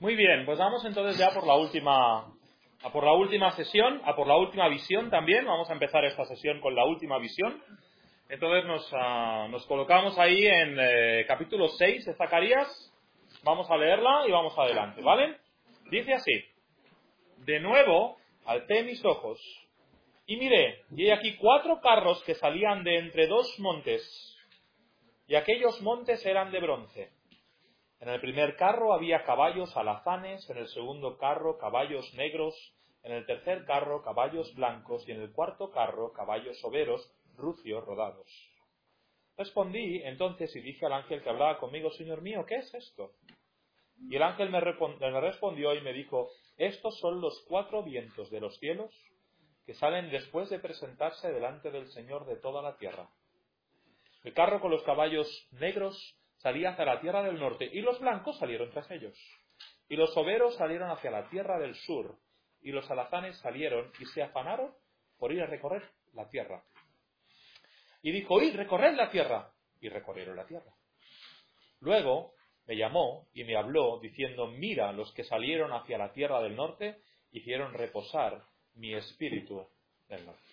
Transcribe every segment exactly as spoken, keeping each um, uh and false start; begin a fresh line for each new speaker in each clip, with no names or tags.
Muy bien, pues vamos entonces ya por la última, a por la última sesión, a por la última visión también. Vamos a empezar esta sesión con la última visión. Entonces nos, uh, nos colocamos ahí en eh, capítulo seis de Zacarías. Vamos a leerla y vamos adelante, ¿vale? Dice así: De nuevo alcé mis ojos y miré, y he aquí cuatro carros que salían de entre dos montes, y aquellos montes eran de bronce. En el primer carro había caballos alazanes, en el segundo carro caballos negros, en el tercer carro caballos blancos, y en el cuarto carro caballos overos, rucios, rodados. Respondí entonces y dije al ángel que hablaba conmigo: Señor mío, ¿qué es esto? Y el ángel me respondió y me dijo: Estos son los cuatro vientos de los cielos que salen después de presentarse delante del Señor de toda la tierra. El carro con los caballos negros salía hacia la tierra del norte, y los blancos salieron tras ellos. Y los overos salieron hacia la tierra del sur, y los alazanes salieron y se afanaron por ir a recorrer la tierra. Y dijo: id, recorred la tierra. Y recorrieron la tierra. Luego me llamó y me habló, diciendo: mira, los que salieron hacia la tierra del norte hicieron reposar mi espíritu del norte.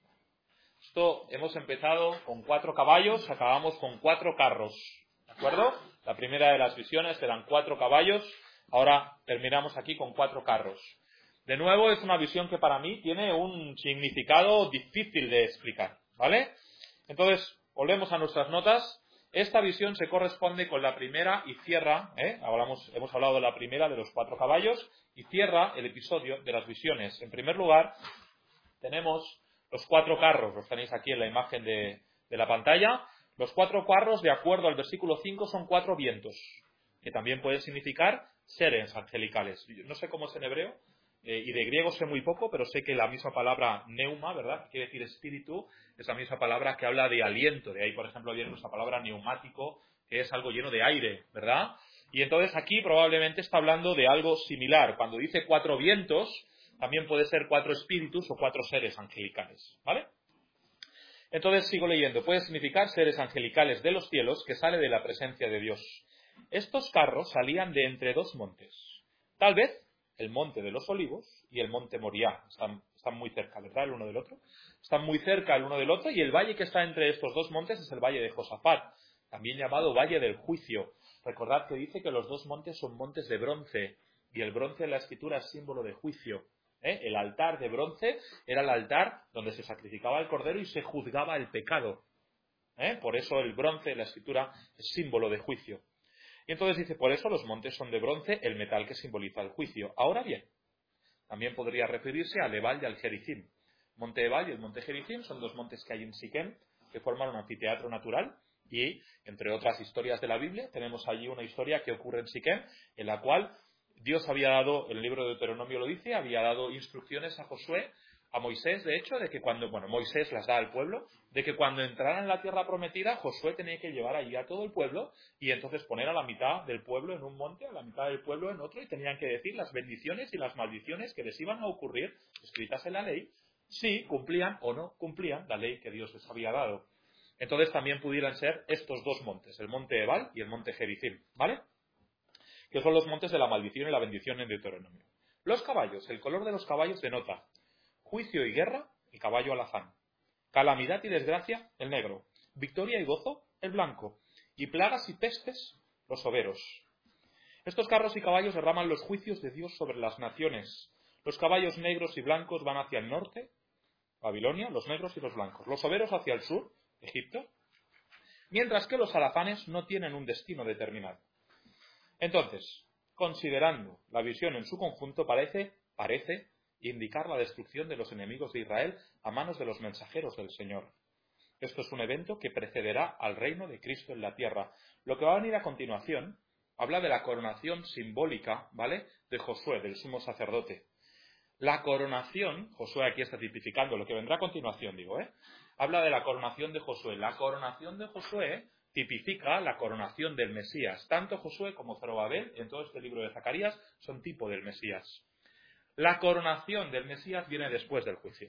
Esto hemos empezado con cuatro caballos, acabamos con cuatro carros. ¿De acuerdo? La primera de las visiones eran cuatro caballos, ahora terminamos aquí con cuatro carros. De nuevo, es una visión que para mí tiene un significado difícil de explicar, ¿vale? Entonces, volvemos a nuestras notas. Esta visión se corresponde con la primera y cierra, ¿eh? Hablamos, hemos hablado de la primera de los cuatro caballos, y cierra el episodio de las visiones. En primer lugar, tenemos los cuatro carros, los tenéis aquí en la imagen de, de la pantalla. Los cuatro carros, de acuerdo al versículo cinco, son cuatro vientos, que también pueden significar seres angelicales. No sé cómo es en hebreo, eh, y de griego sé muy poco, pero sé que la misma palabra neuma, ¿verdad?, que quiere decir espíritu, es la misma palabra que habla de aliento. De ahí, por ejemplo, viene nuestra palabra neumático, que es algo lleno de aire, ¿verdad? Y entonces aquí probablemente está hablando de algo similar. Cuando dice cuatro vientos, también puede ser cuatro espíritus o cuatro seres angelicales, ¿vale? Entonces sigo leyendo. Puede significar seres angelicales de los cielos que sale de la presencia de Dios. Estos carros salían de entre dos montes. Tal vez el monte de los olivos y el monte Moriah. Están, están muy cerca, ¿verdad?, el uno del otro. Están muy cerca el uno del otro, y el valle que está entre estos dos montes es el valle de Josafat, también llamado valle del juicio. Recordad que dice que los dos montes son montes de bronce, y el bronce en la escritura es símbolo de juicio. ¿Eh? El altar de bronce era el altar donde se sacrificaba el cordero y se juzgaba el pecado. ¿Eh? Por eso el bronce en la escritura es símbolo de juicio. Y entonces dice: por eso los montes son de bronce, el metal que simboliza el juicio. Ahora bien, también podría referirse al Ebal y al Gerizim. Monte Ebal y el monte Gerizim son dos montes que hay en Siquem, que forman un anfiteatro natural, y entre otras historias de la Biblia tenemos allí una historia que ocurre en Siquem, en la cual Dios había dado, el libro de Deuteronomio lo dice, había dado instrucciones a Josué, a Moisés, de hecho, de que cuando, bueno, Moisés las da al pueblo, de que cuando entraran en la tierra prometida, Josué tenía que llevar allí a todo el pueblo, y entonces poner a la mitad del pueblo en un monte, a la mitad del pueblo en otro, y tenían que decir las bendiciones y las maldiciones que les iban a ocurrir, escritas en la ley, si cumplían o no cumplían la ley que Dios les había dado. Entonces también pudieran ser estos dos montes, el monte Ebal y el monte Gerizim, ¿vale?, que son los montes de la maldición y la bendición en Deuteronomio. Los caballos, el color de los caballos denota juicio y guerra, el caballo alazán; calamidad y desgracia, el negro; victoria y gozo, el blanco; y plagas y pestes, los overos. Estos carros y caballos derraman los juicios de Dios sobre las naciones. Los caballos negros y blancos van hacia el norte, Babilonia, los negros y los blancos; los overos hacia el sur, Egipto; mientras que los alazanes no tienen un destino determinado. Entonces, considerando la visión en su conjunto, parece, parece indicar la destrucción de los enemigos de Israel a manos de los mensajeros del Señor. Esto es un evento que precederá al reino de Cristo en la tierra. Lo que va a venir a continuación habla de la coronación simbólica, ¿vale?, de Josué, del sumo sacerdote. La coronación, Josué aquí está tipificando lo que vendrá a continuación, digo, ¿eh? Habla de la coronación de Josué. La coronación de Josué tipifica la coronación del Mesías. Tanto Josué como Zorobabel, en todo este libro de Zacarías, son tipo del Mesías. La coronación del Mesías viene después del juicio.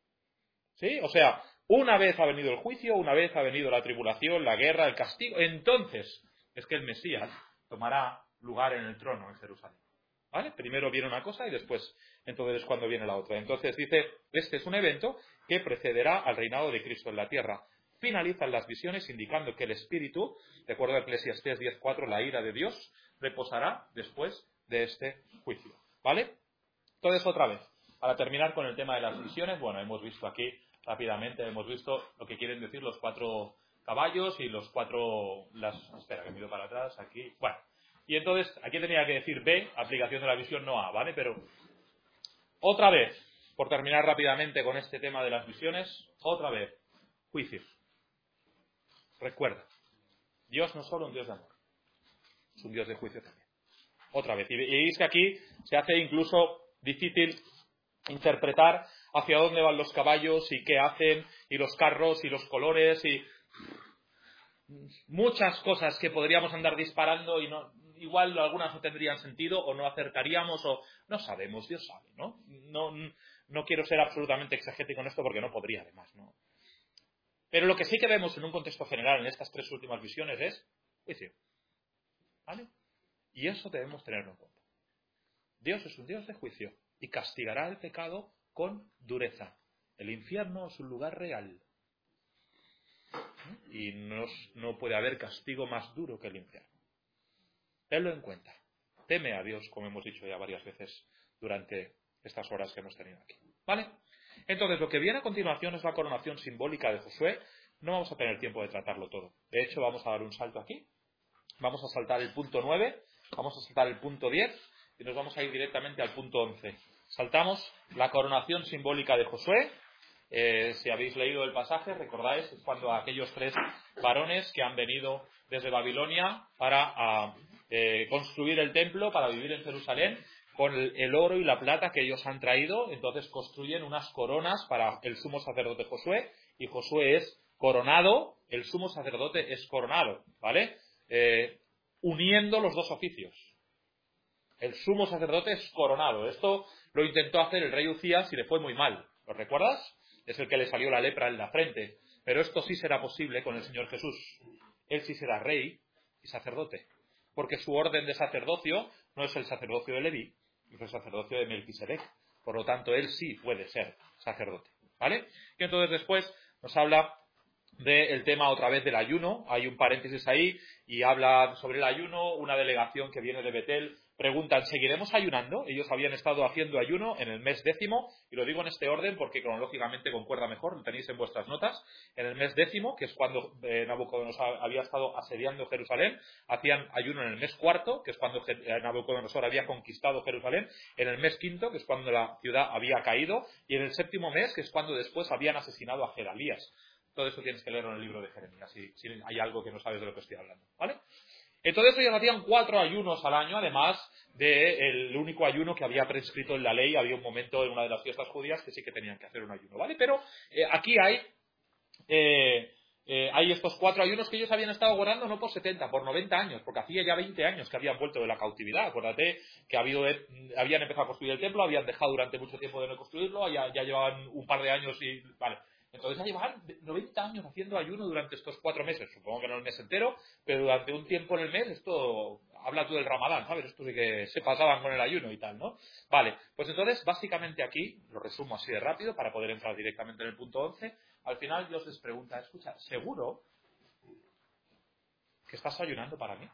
¿Sí? O sea, una vez ha venido el juicio, una vez ha venido la tribulación, la guerra, el castigo, entonces es que el Mesías tomará lugar en el trono en Jerusalén. ¿Vale? Primero viene una cosa y después entonces es cuando viene la otra. Entonces dice, este es un evento que precederá al reinado de Cristo en la tierra. Finalizan las visiones indicando que el Espíritu, de acuerdo a Eclesiastés diez cuatro, la ira de Dios, reposará después de este juicio. ¿Vale? Entonces, otra vez, para terminar con el tema de las visiones, bueno, hemos visto aquí rápidamente, hemos visto lo que quieren decir los cuatro caballos y los cuatro... las espera, que miro para atrás, aquí... Bueno, y entonces, aquí tenía que decir B, aplicación de la visión, no A, ¿vale? Pero, otra vez, por terminar rápidamente con este tema de las visiones, otra vez, juicio. Recuerda, Dios no es solo un Dios de amor, es un Dios de juicio también. Otra vez, y veis que aquí se hace incluso difícil interpretar hacia dónde van los caballos y qué hacen, y los carros y los colores y muchas cosas que podríamos andar disparando y no, igual algunas no tendrían sentido o no acertaríamos o no sabemos, Dios sabe, ¿no? No, no quiero ser absolutamente exegético en esto porque no podría además, ¿no? Pero lo que sí que vemos en un contexto general en estas tres últimas visiones es juicio, ¿vale? Y eso debemos tenerlo en cuenta. Dios es un Dios de juicio y castigará el pecado con dureza. El infierno es un lugar real. Y no, no puede haber castigo más duro que el infierno. Tenlo en cuenta. Teme a Dios, como hemos dicho ya varias veces durante estas horas que hemos tenido aquí. ¿Vale? Entonces, lo que viene a continuación es la coronación simbólica de Josué. No vamos a tener tiempo de tratarlo todo. De hecho, vamos a dar un salto aquí. Vamos a saltar el punto nueve, vamos a saltar el punto diez y nos vamos a ir directamente al punto once. Saltamos la coronación simbólica de Josué. Eh, si habéis leído el pasaje, recordáis, es cuando aquellos tres varones que han venido desde Babilonia para a, eh, construir el templo, para vivir en Jerusalén, con el, el oro y la plata que ellos han traído, entonces construyen unas coronas para el sumo sacerdote Josué, y Josué es coronado, el sumo sacerdote es coronado, ¿vale? Eh, uniendo los dos oficios. El sumo sacerdote es coronado. Esto lo intentó hacer el rey Ucías y le fue muy mal. ¿Lo recuerdas? Es el que le salió la lepra en la frente. Pero esto sí será posible con el Señor Jesús. Él sí será rey y sacerdote. Porque su orden de sacerdocio no es el sacerdocio de Leví, es el sacerdocio de Melquisedec. Por lo tanto, él sí puede ser sacerdote. ¿Vale? Y entonces después nos habla del tema otra vez del ayuno. Hay un paréntesis ahí y habla sobre el ayuno. Una delegación que viene de Betel preguntan, ¿seguiremos ayunando? Ellos habían estado haciendo ayuno en el mes décimo, y lo digo en este orden porque cronológicamente concuerda mejor, lo tenéis en vuestras notas. En el mes décimo, que es cuando eh, Nabucodonosor había estado asediando Jerusalén, hacían ayuno en el mes cuarto, que es cuando Nabucodonosor había conquistado Jerusalén, en el mes quinto, que es cuando la ciudad había caído, y en el séptimo mes, que es cuando después habían asesinado a Gedalías. Todo eso tienes que leerlo en el libro de Jeremías, si, si hay algo que no sabes de lo que estoy hablando, ¿vale? Entonces ellos hacían cuatro ayunos al año, además del único ayuno que había prescrito en la ley. Había un momento en una de las fiestas judías que sí que tenían que hacer un ayuno, ¿vale? Pero eh, aquí hay, eh, eh, hay estos cuatro ayunos que ellos habían estado guardando no por setenta, por noventa años, porque hacía ya veinte años que habían vuelto de la cautividad. Acuérdate que ha habido, eh, habían empezado a construir el templo, habían dejado durante mucho tiempo de no construirlo, ya, ya llevaban un par de años y... vale. Entonces ya llevaban noventa años haciendo ayuno durante estos cuatro meses. Supongo que no el mes entero, pero durante un tiempo en el mes, esto, habla tú del Ramadán, ¿sabes? Esto sí que se pasaban con el ayuno y tal, ¿no? Vale, pues entonces, básicamente aquí, lo resumo así de rápido para poder entrar directamente en el punto once, al final Dios les pregunta, escucha, ¿seguro que estás ayunando para mí?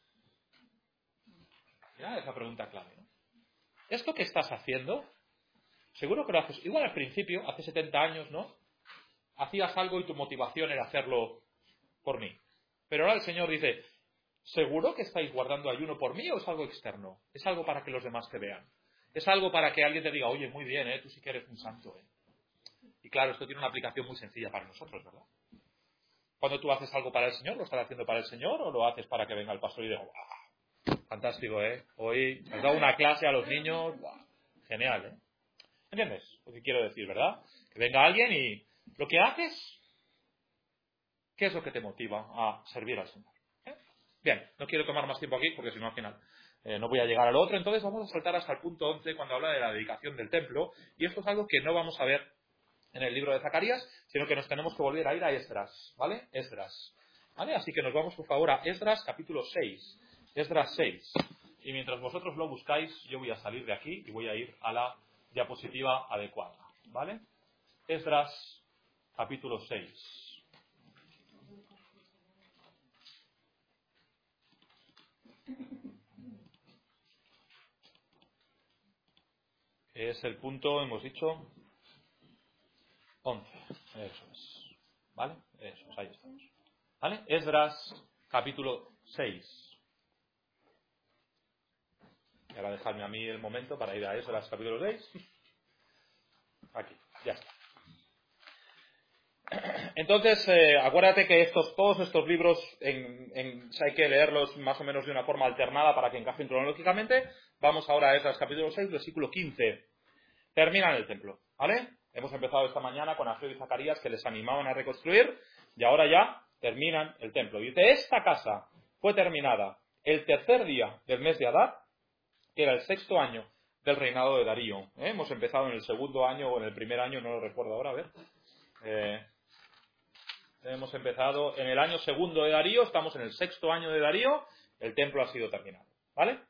Mira esa pregunta clave, ¿no? ¿Esto que estás haciendo? Seguro que lo haces, igual al principio, hace setenta años, ¿no? Hacías algo y tu motivación era hacerlo por mí. Pero ahora el Señor dice, ¿seguro que estáis guardando ayuno por mí o es algo externo? Es algo para que los demás te vean. Es algo para que alguien te diga, oye, muy bien, ¿eh? Tú sí que eres un santo, ¿eh? Y claro, esto tiene una aplicación muy sencilla para nosotros, ¿verdad? Cuando tú haces algo para el Señor, ¿lo estás haciendo para el Señor o lo haces para que venga el pastor y diga, ¡guau! Fantástico, ¿eh? Hoy has dado una clase a los niños, ¡guau! Genial, ¿eh? ¿Entiendes lo que quiero decir, verdad? Que venga alguien y lo que haces, ¿qué es lo que te motiva a servir al Señor? ¿Eh? Bien, no quiero tomar más tiempo aquí porque si no al final eh, no voy a llegar a lo otro. Entonces vamos a saltar hasta el punto once cuando habla de la dedicación del templo. Y esto es algo que no vamos a ver en el libro de Zacarías, sino que nos tenemos que volver a ir a Esdras, ¿vale? Esdras, ¿vale? Así que nos vamos por favor a Esdras capítulo seis. Esdras seis. y mientras vosotros lo buscáis, yo voy a salir de aquí y voy a ir a la diapositiva adecuada, ¿vale? Esdras, capítulo seis. Es el punto, hemos dicho, once. Eso es. ¿Vale? Eso es, ahí estamos. ¿Vale? Esdras, capítulo seis. Y ahora dejadme a mí el momento para ir a Esdras, capítulo seis. Aquí, ya está. Entonces, eh, acuérdate que estos, todos estos libros en, en, hay que leerlos más o menos de una forma alternada para que encajen cronológicamente. Vamos ahora a Esdras, capítulo seis, versículo quince. Terminan el templo, ¿vale? Hemos empezado esta mañana con Ageo y Zacarías que les animaban a reconstruir y ahora ya terminan el templo. Dice, esta casa fue terminada el tercer día del mes de Adar, que era el sexto año del reinado de Darío. ¿Eh? Hemos empezado en el segundo año o en el primer año, no lo recuerdo ahora, a ver. Eh, hemos empezado en el año segundo de Darío, estamos en el sexto año de Darío, el templo ha sido terminado, ¿vale?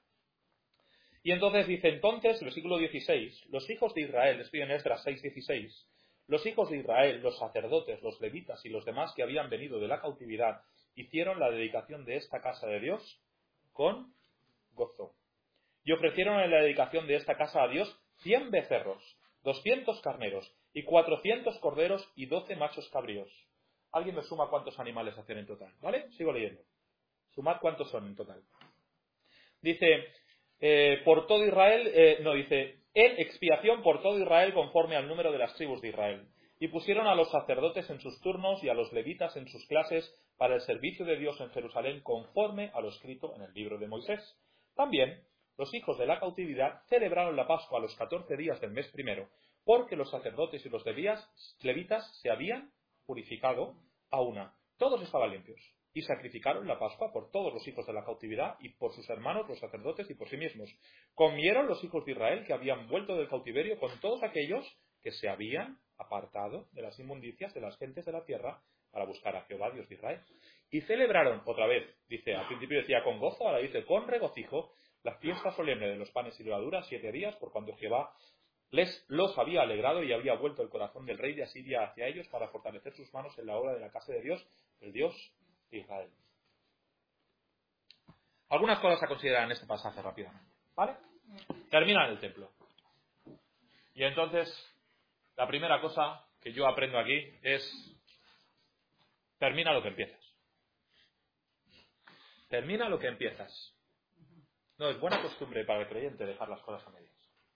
Y entonces dice, entonces, versículo dieciséis, los hijos de Israel, estoy en Esdras seis dieciséis, los hijos de Israel, los sacerdotes, los levitas y los demás que habían venido de la cautividad, hicieron la dedicación de esta casa de Dios con gozo. Y ofrecieron en la dedicación de esta casa a Dios cien becerros, doscientos carneros y cuatrocientos corderos y doce machos cabríos. ¿Alguien me suma cuántos animales hacen en total? ¿Vale? Sigo leyendo. Sumad cuántos son en total. Dice... Eh, por todo Israel, eh, no, dice, en expiación por todo Israel conforme al número de las tribus de Israel. Y pusieron a los sacerdotes en sus turnos y a los levitas en sus clases para el servicio de Dios en Jerusalén conforme a lo escrito en el libro de Moisés. También los hijos de la cautividad celebraron la Pascua a los catorce días del mes primero, porque los sacerdotes y los levitas se habían purificado a una. Todos estaban limpios. Y sacrificaron la Pascua por todos los hijos de la cautividad y por sus hermanos los sacerdotes y por sí mismos. Comieron los hijos de Israel que habían vuelto del cautiverio con todos aquellos que se habían apartado de las inmundicias de las gentes de la tierra para buscar a Jehová, Dios de Israel. Y celebraron, otra vez, dice, al principio decía con gozo, ahora dice con regocijo, la fiesta solemne de los panes y levaduras siete días, por cuando Jehová les los había alegrado y había vuelto el corazón del rey de Asiria hacia ellos para fortalecer sus manos en la obra de la casa de Dios, el Dios Israel. Algunas cosas a considerar en este pasaje rápidamente, ¿vale? Terminan el templo. Y entonces, la primera cosa que yo aprendo aquí es, termina lo que empiezas. Termina lo que empiezas. No es buena costumbre para el creyente dejar las cosas a medias.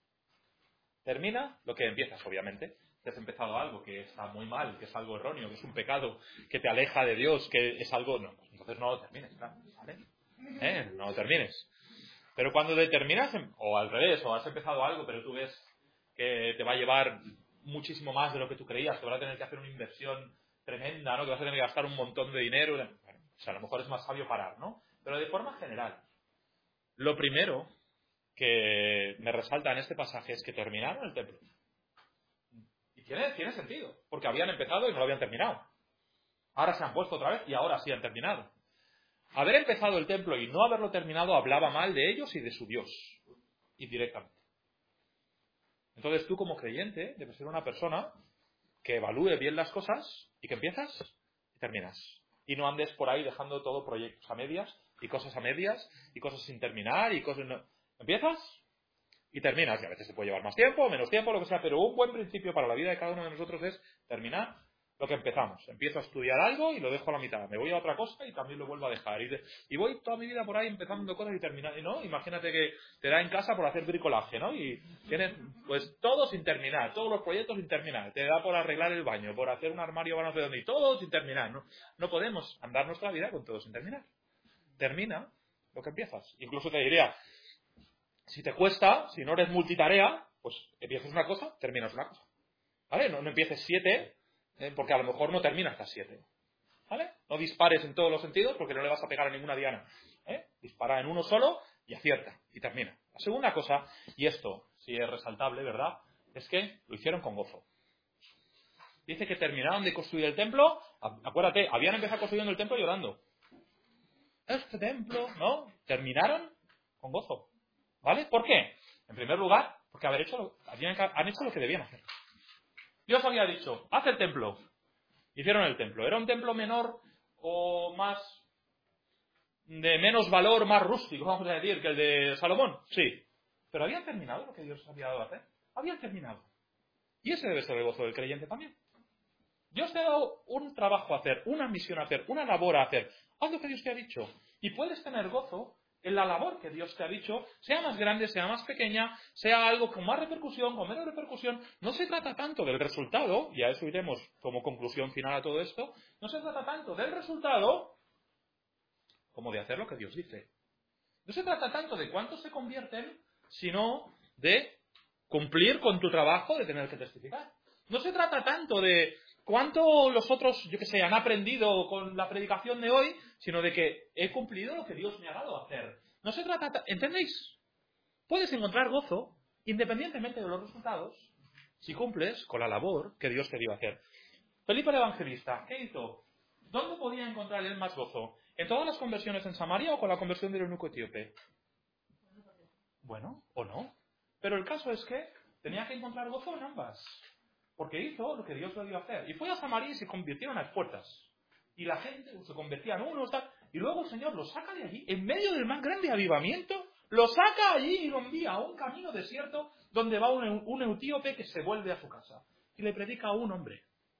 Termina lo que empiezas, obviamente. Te has empezado algo que está muy mal, que es algo erróneo, que es un pecado, que te aleja de Dios, que es algo... No, pues entonces no lo termines, claro, ¿vale? ¿Eh? No lo termines. Pero cuando te terminas, o al revés, o has empezado algo, pero tú ves que te va a llevar muchísimo más de lo que tú creías, que vas a tener que hacer una inversión tremenda, ¿no? Que vas a tener que gastar un montón de dinero. Bueno, o sea, a lo mejor es más sabio parar, ¿no? Pero de forma general, lo primero que me resalta en este pasaje es que terminaron el templo. Y tiene, tiene sentido, porque habían empezado y no lo habían terminado. Ahora se han puesto otra vez y ahora sí han terminado. Haber empezado el templo y no haberlo terminado hablaba mal de ellos y de su Dios, indirectamente. Entonces tú como creyente debes ser una persona que evalúe bien las cosas y que empiezas y terminas. Y no andes por ahí dejando todo proyectos a medias y cosas a medias y cosas sin terminar y cosas... No. Empiezas y terminas. Y a veces se puede llevar más tiempo, menos tiempo, lo que sea, pero un buen principio para la vida de cada uno de nosotros es terminar lo que empezamos. Empiezo a estudiar algo y lo dejo a la mitad. Me voy a otra cosa y también lo vuelvo a dejar. Y, de, y voy toda mi vida por ahí empezando cosas y terminando. ¿No? Imagínate que te da en casa por hacer bricolaje, ¿no? Y tienes pues todo sin terminar, todos los proyectos sin terminar. Te da por arreglar el baño, por hacer un armario no sé dónde, y todo sin terminar. ¿No? No podemos andar nuestra vida con todo sin terminar. Termina lo que empiezas. Incluso te diría, si te cuesta, si no eres multitarea, pues empiezas una cosa, terminas una cosa. ¿Vale? No, no empieces siete, eh, porque a lo mejor no terminas las siete. ¿Vale? No dispares en todos los sentidos porque no le vas a pegar a ninguna diana. ¿Eh? Dispara en uno solo y acierta, y termina. La segunda cosa, y esto sí es resaltable, ¿verdad?, es que lo hicieron con gozo. Dice que terminaron de construir el templo, acuérdate, habían empezado construyendo el templo llorando. Este templo, ¿no? Terminaron con gozo. ¿Vale? ¿Por qué? En primer lugar, porque haber hecho lo, habían- han hecho lo que debían hacer. Dios había dicho, haz el templo. Hicieron el templo. ¿Era un templo menor o más de menos valor, más rústico, vamos a decir, que el de Salomón? Sí. Pero habían terminado lo que Dios había dado a hacer. Habían terminado. Y ese debe ser el gozo del creyente también. Dios te ha dado un trabajo a hacer, una misión a hacer, una labor a hacer. Haz lo que Dios te ha dicho. Y puedes tener gozo en la labor que Dios te ha dicho, sea más grande, sea más pequeña, sea algo con más repercusión, con menos repercusión. No se trata tanto del resultado, y a eso iremos como conclusión final a todo esto, no se trata tanto del resultado como de hacer lo que Dios dice. No se trata tanto de cuántos se convierten, sino de cumplir con tu trabajo de tener que testificar. No se trata tanto de cuánto los otros, yo que sé, han aprendido con la predicación de hoy, sino de que he cumplido lo que Dios me ha dado a hacer. No se trata, ta- ¿entendéis? Puedes encontrar gozo, independientemente de los resultados, si cumples con la labor que Dios te dio a hacer. Felipe el Evangelista, ¿qué hizo? ¿Dónde podía encontrar él más gozo? ¿En todas las conversiones en Samaria o con la conversión del eunuco etíope? Bueno, o no. Pero el caso es que tenía que encontrar gozo en ambas. Porque hizo lo que Dios le dio a hacer. Y fue a Samaria y se convirtieron a las puertas. Y la gente se convertía en unos, tal. Y luego el Señor lo saca de allí, en medio del más grande avivamiento, lo saca allí y lo envía a un camino desierto donde va un, un etíope que se vuelve a su casa. Y le predica a un hombre.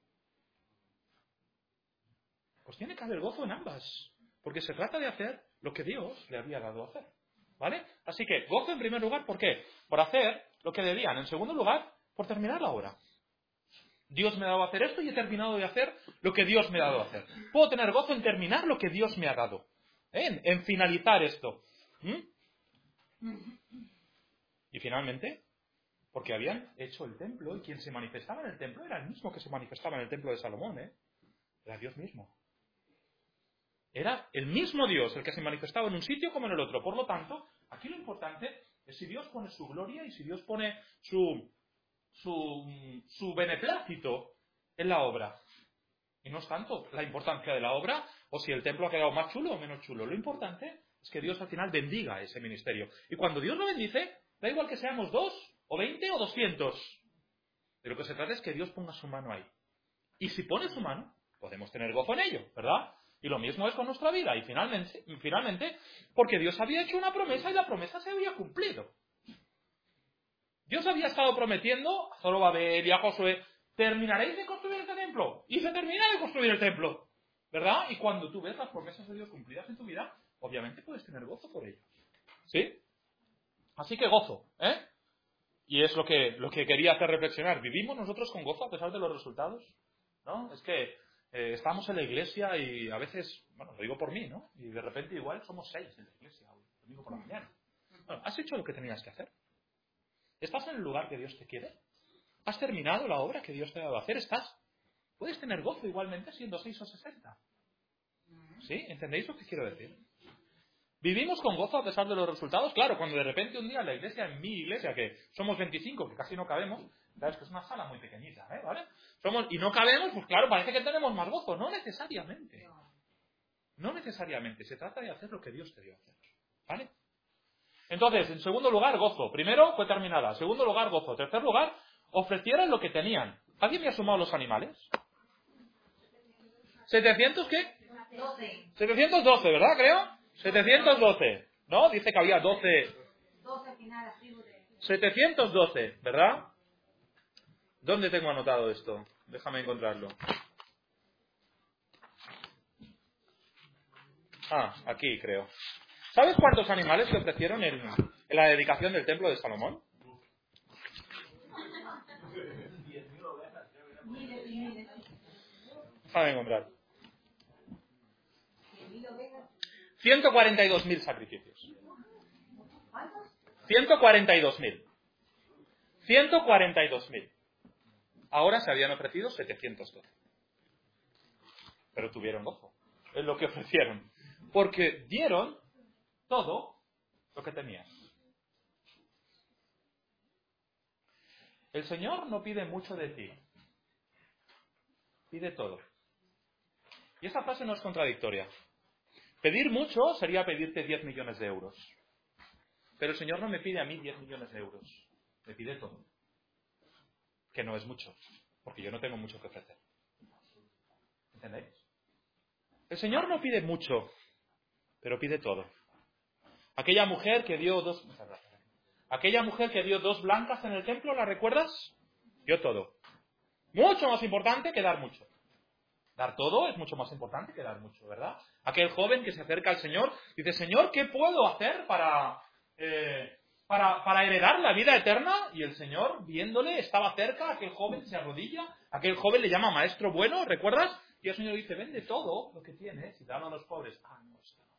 Pues tiene que haber gozo en ambas. Porque se trata de hacer lo que Dios le había dado a hacer. ¿Vale? Así que, gozo en primer lugar, ¿por qué? Por hacer lo que debían. En segundo lugar, por terminar la obra. Dios me ha dado a hacer esto y he terminado de hacer lo que Dios me ha dado a hacer. Puedo tener gozo en terminar lo que Dios me ha dado. ¿Eh? En, en finalizar esto. ¿Mm? Y finalmente, porque habían hecho el templo y quien se manifestaba en el templo era el mismo que se manifestaba en el templo de Salomón. ¿eh? Era Dios mismo. Era el mismo Dios el que se manifestaba en un sitio como en el otro. Por lo tanto, aquí lo importante es si Dios pone su gloria y si Dios pone su, su, su beneplácito en la obra. Y no es tanto la importancia de la obra o si el templo ha quedado más chulo o menos chulo. Lo importante es que Dios al final bendiga ese ministerio. Y cuando Dios lo bendice, da igual que seamos dos o veinte o doscientos. De lo que se trata es que Dios ponga su mano ahí. Y si pone su mano, podemos tener gozo en ello, ¿verdad? Y lo mismo es con nuestra vida. Y finalmente, finalmente, porque Dios había hecho una promesa y la promesa se había cumplido. Dios había estado prometiendo a Zorobabel y a Josué, terminaréis de construir este templo. Y se termina de construir el templo. ¿Verdad? Y cuando tú ves las promesas de Dios cumplidas en tu vida, obviamente puedes tener gozo por ello. ¿Sí? Así que gozo, ¿eh? Y es lo que, lo que quería hacer reflexionar. ¿Vivimos nosotros con gozo a pesar de los resultados? ¿No? Es que eh, estamos en la iglesia y a veces, bueno, lo digo por mí, ¿no? Y de repente igual somos seis en la iglesia, el domingo por la mañana. Bueno, ¿has hecho lo que tenías que hacer? ¿Estás en el lugar que Dios te quiere? ¿Has terminado la obra que Dios te ha dado a hacer? ¿Estás? Puedes tener gozo igualmente siendo seis o sesenta. ¿Sí? ¿Entendéis lo que quiero decir? ¿Vivimos con gozo a pesar de los resultados? Claro, cuando de repente un día en la iglesia, en mi iglesia, que somos veinticinco, que casi no cabemos, sabes que es una sala muy pequeñita, ¿eh? ¿Vale? Somos, y no cabemos, pues claro, parece que tenemos más gozo. No necesariamente. No necesariamente. Se trata de hacer lo que Dios te dio a hacer. ¿Vale? Entonces, en segundo lugar, gozo. Primero, fue terminada. En segundo lugar, gozo. Tercer lugar, ofrecieron lo que tenían. ¿Alguien me ha sumado los animales? ¿setecientos qué?
doce.
setecientos doce, ¿verdad, creo? setecientos doce. ¿No? Dice que había doce.
doce al final, las tribus de...
setecientos doce, ¿verdad? ¿Dónde tengo anotado esto? Déjame encontrarlo. Ah, aquí creo. ¿Sabes cuántos animales se ofrecieron en, en la dedicación del templo de Salomón?
Miles y miles.
Déjame encontrar.
¿Cien mil ovejas?
ciento cuarenta y dos mil sacrificios.
¿Cuántos?
ciento cuarenta y dos mil. ciento cuarenta y dos mil. Ahora se habían ofrecido setecientos doce. Pero tuvieron gozo en lo que ofrecieron. Porque dieron todo lo que tenían. El Señor no pide mucho de ti. Pide todo. Y esta frase no es contradictoria. Pedir mucho sería pedirte diez millones de euros. pero el Señor no me pide a mí diez millones de euros. Me pide todo. Que no es mucho, porque yo no tengo mucho que ofrecer. ¿Entendéis? El Señor no pide mucho, pero pide todo. Aquella mujer que dio dos... Aquella mujer que dio dos blancas en el templo, ¿la recuerdas? Dio todo. Mucho más importante que dar mucho. Dar todo es mucho más importante que dar mucho, ¿verdad? Aquel joven que se acerca al Señor, dice, Señor, ¿qué puedo hacer para, eh, para, para heredar la vida eterna? Y el Señor, viéndole, estaba cerca, aquel joven se arrodilla, aquel joven le llama maestro bueno, ¿recuerdas? Y el Señor dice, vende todo lo que tienes y dalo a los pobres. Ah, no, esto no.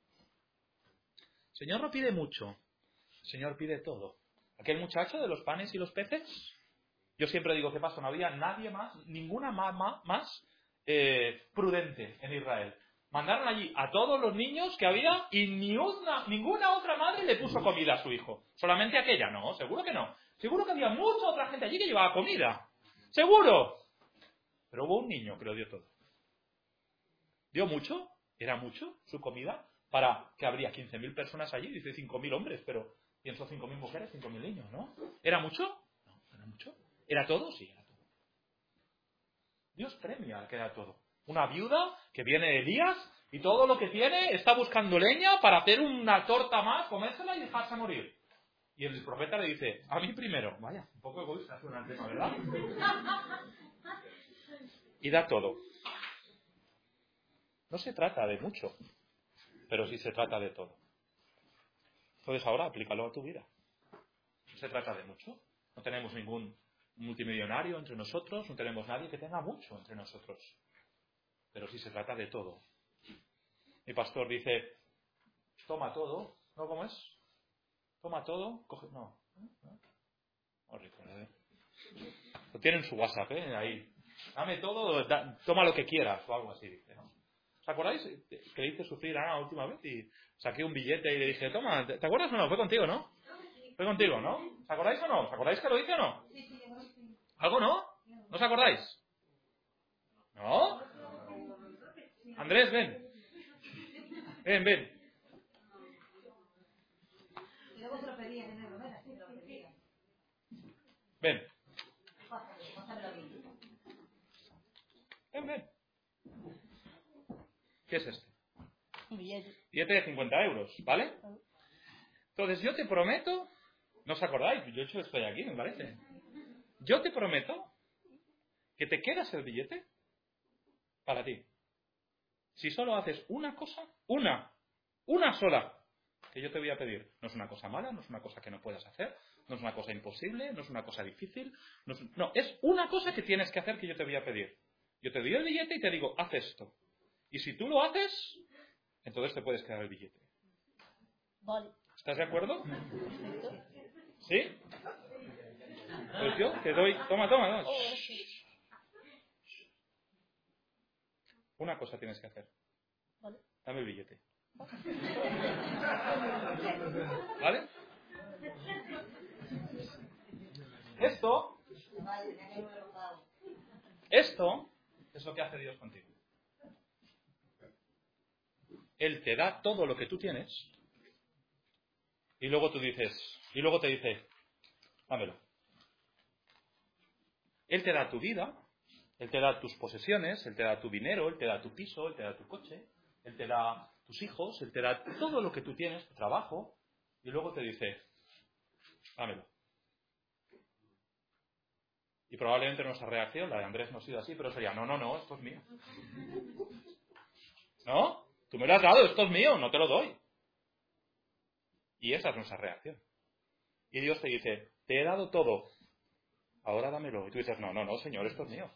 El Señor no pide mucho, el Señor pide todo. Aquel muchacho de los panes y los peces, yo siempre digo, ¿qué pasa? No había nadie más, ninguna mamá más eh, prudente en Israel. Mandaron allí a todos los niños que había y ni una, ninguna otra madre le puso comida a su hijo. Solamente aquella, no, seguro que no. Seguro que había mucha otra gente allí que llevaba comida. ¡Seguro! Pero hubo un niño que lo dio todo. ¿Dio mucho? ¿Era mucho su comida? Para que habría quince mil personas allí, dice cinco mil hombres, pero pienso cinco mil mujeres, cinco mil niños, ¿no? ¿Era mucho? No, no era mucho. ¿Era todo? Sí, era todo. Dios premia al que da todo. Una viuda que viene de Elías y todo lo que tiene está buscando leña para hacer una torta más, comérsela y dejarse morir. Y el profeta le dice, a mí primero. Vaya, un poco egoísta suena el tema, ¿verdad? Y da todo. No se trata de mucho, pero sí se trata de todo. Entonces ahora aplícalo a tu vida. No se trata de mucho. No tenemos ningún multimillonario entre nosotros, no tenemos nadie que tenga mucho entre nosotros. Pero sí se trata de todo. Mi pastor dice, toma todo. ¿No? ¿Cómo es? Toma todo, coge... No. ¿No? No recuerdo, ¿eh? Lo tiene en su WhatsApp, ¿eh? Ahí. Dame todo, da, toma lo que quieras, o algo así, dice, ¿no? ¿Os acordáis que le hice sufrir a Ana la última vez? Y saqué un billete y le dije, toma, ¿te, ¿te acuerdas o no? Fue contigo, ¿no? Fue contigo, ¿no? ¿Os acordáis o no? ¿Os acordáis que lo hice o no? ¿Algo no? ¿No os acordáis? ¿No? Andrés, ven. Ven, ven.
Y luego se lo pedía de nuevo, ¿verdad? Sí, lo pedía.
Ven.
Pásalo, pásamelo a mí.
Ven, ven. ¿Qué es este?
Un billete.
Billete de cincuenta euros, ¿vale? Entonces yo te prometo, ¿no os acordáis? Yo he hecho esto de aquí, me parece. Yo te prometo que te quedas el billete para ti. Si solo haces una cosa, una, una sola, que yo te voy a pedir. No es una cosa mala, no es una cosa que no puedas hacer, no es una cosa imposible, no es una cosa difícil. No es, no, es una cosa que tienes que hacer que yo te voy a pedir. Yo te doy el billete y te digo, haz esto. Y si tú lo haces, entonces te puedes quedar el billete.
Vale.
¿Estás de acuerdo?
Perfecto.
¿Sí? Pues yo te doy... Toma, toma, toma.
Oh, sí.
Una cosa tienes que hacer.
Vale.
Dame el billete. ¿Vale? Esto,
Vale, tenía que haberlo pagado.
esto es lo que hace Dios contigo. Él te da todo lo que tú tienes y luego tú dices, y luego te dice, dámelo. Él te da tu vida, Él te da tus posesiones, Él te da tu dinero, Él te da tu piso, Él te da tu coche, Él te da tus hijos, Él te da todo lo que tú tienes, tu trabajo, y luego te dice, dámelo. Y probablemente nuestra reacción, la de Andrés no ha sido así, pero sería, no, no, no, esto es mío. ¿No? Tú me lo has dado, esto es mío, no te lo doy. Y esa es nuestra reacción. Y Dios te dice, te he dado todo, ahora dámelo. Y tú dices, no, no, no, Señor, esto es mío.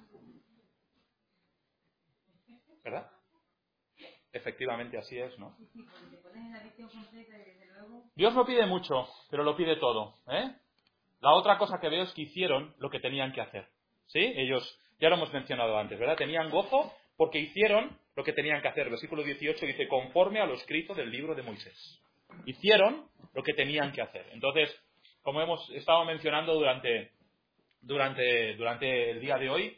¿Verdad? Efectivamente así es, ¿no?
Sí, sí, porque te pones en la visión completa y desde luego...
Dios no pide mucho, pero lo pide todo, ¿eh? La otra cosa que veo es que hicieron lo que tenían que hacer. ¿Sí? Ellos, ya lo hemos mencionado antes, ¿verdad? Tenían gozo porque hicieron lo que tenían que hacer. Versículo dieciocho dice, conforme a lo escrito del libro de Moisés. Hicieron lo que tenían que hacer. Entonces, como hemos estado mencionando durante, durante, durante el día de hoy,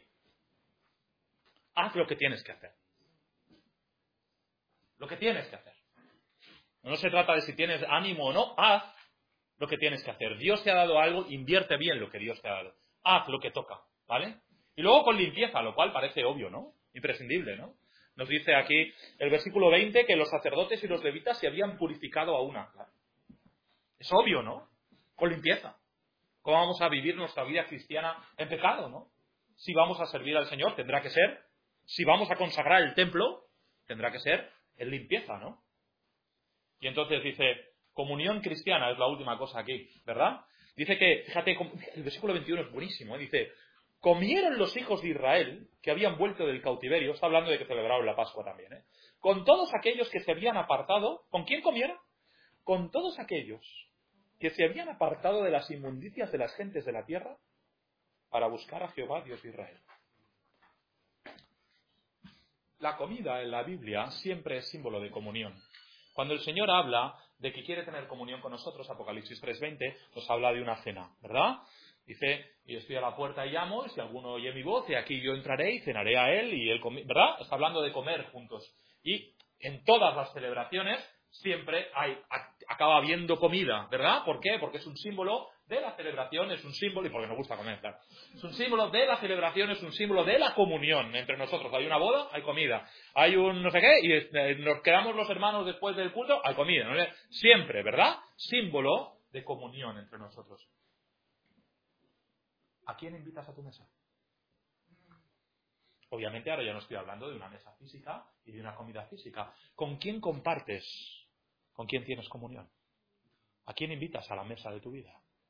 haz lo que tienes que hacer. Lo que tienes que hacer. No se trata de si tienes ánimo o no, haz lo que tienes que hacer. Dios te ha dado algo, invierte bien lo que Dios te ha dado. Haz lo que toca, ¿vale? Y luego con limpieza, lo cual parece obvio, ¿no? Imprescindible, ¿no? Nos dice aquí el versículo veinte que los sacerdotes y los levitas se habían purificado a una. Claro. Es obvio, ¿no? Con limpieza. ¿Cómo vamos a vivir nuestra vida cristiana en pecado, no? Si vamos a servir al Señor, tendrá que ser. Si vamos a consagrar el templo, tendrá que ser en limpieza, ¿no? Y entonces dice, comunión cristiana es la última cosa aquí, ¿verdad? Dice que, fíjate, el versículo veintiuno es buenísimo, ¿eh? Dice, comieron los hijos de Israel que habían vuelto del cautiverio, está hablando de que celebraron la Pascua también, ¿eh? Con todos aquellos que se habían apartado, ¿con quién comieron? Con todos aquellos que se habían apartado de las inmundicias de las gentes de la tierra para buscar a Jehová, Dios de Israel. La comida en la Biblia siempre es símbolo de comunión. Cuando el Señor habla de que quiere tener comunión con nosotros, Apocalipsis tres veinte, nos habla de una cena, ¿verdad? Dice, y estoy a la puerta y llamo, y si alguno oye mi voz, y aquí yo entraré y cenaré a él, y él comi-, ¿verdad? Está hablando de comer juntos. Y en todas las celebraciones siempre hay, acaba habiendo comida, ¿verdad? ¿Por qué? Porque es un símbolo de la celebración, es un símbolo, y porque nos gusta comer, claro. Es un símbolo de la celebración, es un símbolo de la comunión entre nosotros. Hay una boda, hay comida. Hay un no sé qué, y eh, nos quedamos los hermanos después del culto, hay comida, ¿no? Siempre, ¿verdad? Símbolo de comunión entre nosotros. ¿A quién invitas a tu mesa? Obviamente ahora ya no estoy hablando de una mesa física y de una comida física. ¿Con quién compartes? ¿Con quién tienes comunión? ¿A quién invitas a la mesa de tu vida?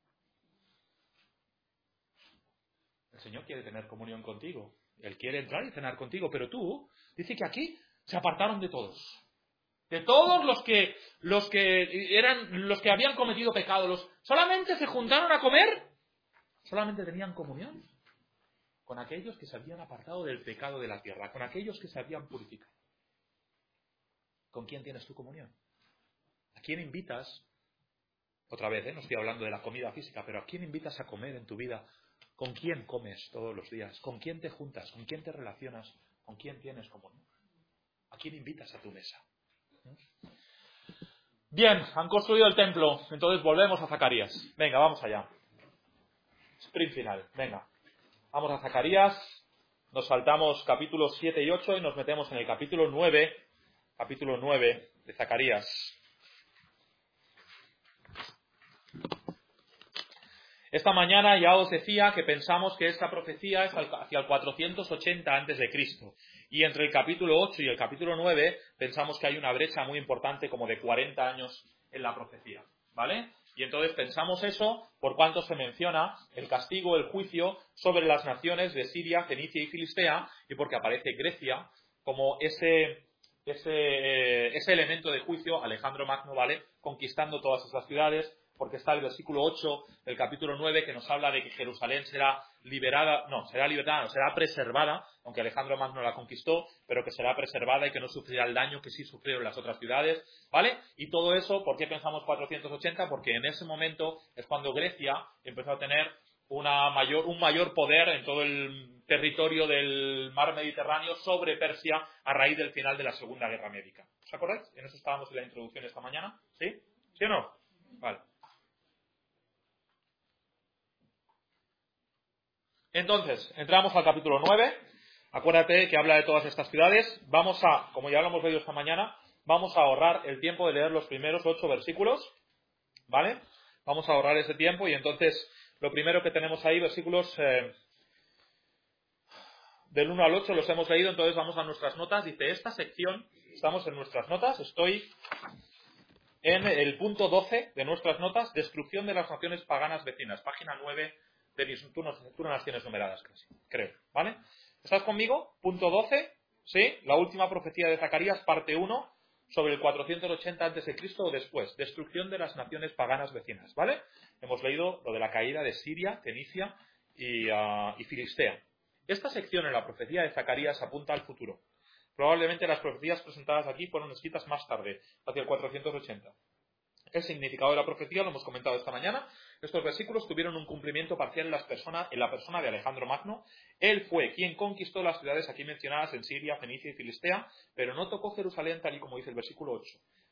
El Señor quiere tener comunión contigo. Él quiere entrar y cenar contigo, pero tú, dice que aquí se apartaron de todos. De todos los que los que eran los que habían cometido pecado, los solamente se juntaron a comer, solamente tenían comunión con aquellos que se habían apartado del pecado de la tierra, con aquellos que se habían purificado. ¿Con quién tienes tu comunión? ¿A quién invitas? Otra vez, ¿eh? No estoy hablando de la comida física, pero ¿a quién invitas a comer en tu vida? ¿Con quién comes todos los días? ¿Con quién te juntas? ¿Con quién te relacionas? ¿Con quién tienes comunión? ¿A quién invitas a tu mesa? Bien, han construido el templo, entonces volvemos a Zacarías. Venga, vamos allá. Sprint final, venga. Vamos a Zacarías, nos saltamos capítulos siete y ocho y nos metemos en el capítulo nueve, capítulo nueve de Zacarías. Esta mañana ya os decía que pensamos que esta profecía es hacia el cuatrocientos ochenta antes de Cristo. Y entre el capítulo ocho y el capítulo nueve pensamos que hay una brecha muy importante como de cuarenta años en la profecía, ¿vale? Y entonces pensamos eso por cuanto se menciona el castigo, el juicio sobre las naciones de Siria, Fenicia y Filistea, y porque aparece Grecia como ese, ese, ese elemento de juicio, Alejandro Magno, ¿vale? Conquistando todas esas ciudades, porque está el versículo ocho del capítulo nueve que nos habla de que Jerusalén será liberada, no, será liberada, no, será preservada, aunque Alejandro Magno la conquistó, pero que será preservada y que no sufrirá el daño que sí sufrieron las otras ciudades, ¿vale? Y todo eso, ¿por qué pensamos cuatrocientos ochenta? Porque en ese momento es cuando Grecia empezó a tener una mayor, un mayor poder en todo el territorio del mar Mediterráneo sobre Persia a raíz del final de la Segunda Guerra Médica. ¿Os acordáis? En eso estábamos en la introducción esta mañana, ¿sí? ¿Sí o no? Vale. Entonces, entramos al capítulo nueve. Acuérdate que habla de todas estas ciudades. Vamos a, como ya lo hemos leído esta mañana, vamos a ahorrar el tiempo de leer los primeros ocho versículos, ¿vale? Vamos a ahorrar ese tiempo y entonces lo primero que tenemos ahí, versículos eh, del uno al ocho los hemos leído, entonces vamos a nuestras notas. Dice, esta sección, estamos en nuestras notas, estoy en el punto doce de nuestras notas, destrucción de las naciones paganas vecinas, página nueve de mis, tú no, tú no las tienes numeradas casi, creo, ¿vale? ¿Estás conmigo? Punto doce, ¿sí? La última profecía de Zacarías, parte uno, sobre el cuatrocientos ochenta antes de Cristo o después, destrucción de las naciones paganas vecinas, ¿vale? Hemos leído lo de la caída de Siria, Fenicia y, uh, y Filistea. Esta sección en la profecía de Zacarías apunta al futuro. Probablemente las profecías presentadas aquí fueron escritas más tarde, hacia el cuatrocientos ochenta. El significado de la profecía lo hemos comentado esta mañana. Estos versículos tuvieron un cumplimiento parcial en, las personas, en la persona de Alejandro Magno. Él fue quien conquistó las ciudades aquí mencionadas en Siria, Fenicia y Filistea, pero no tocó Jerusalén tal y como dice el versículo ocho.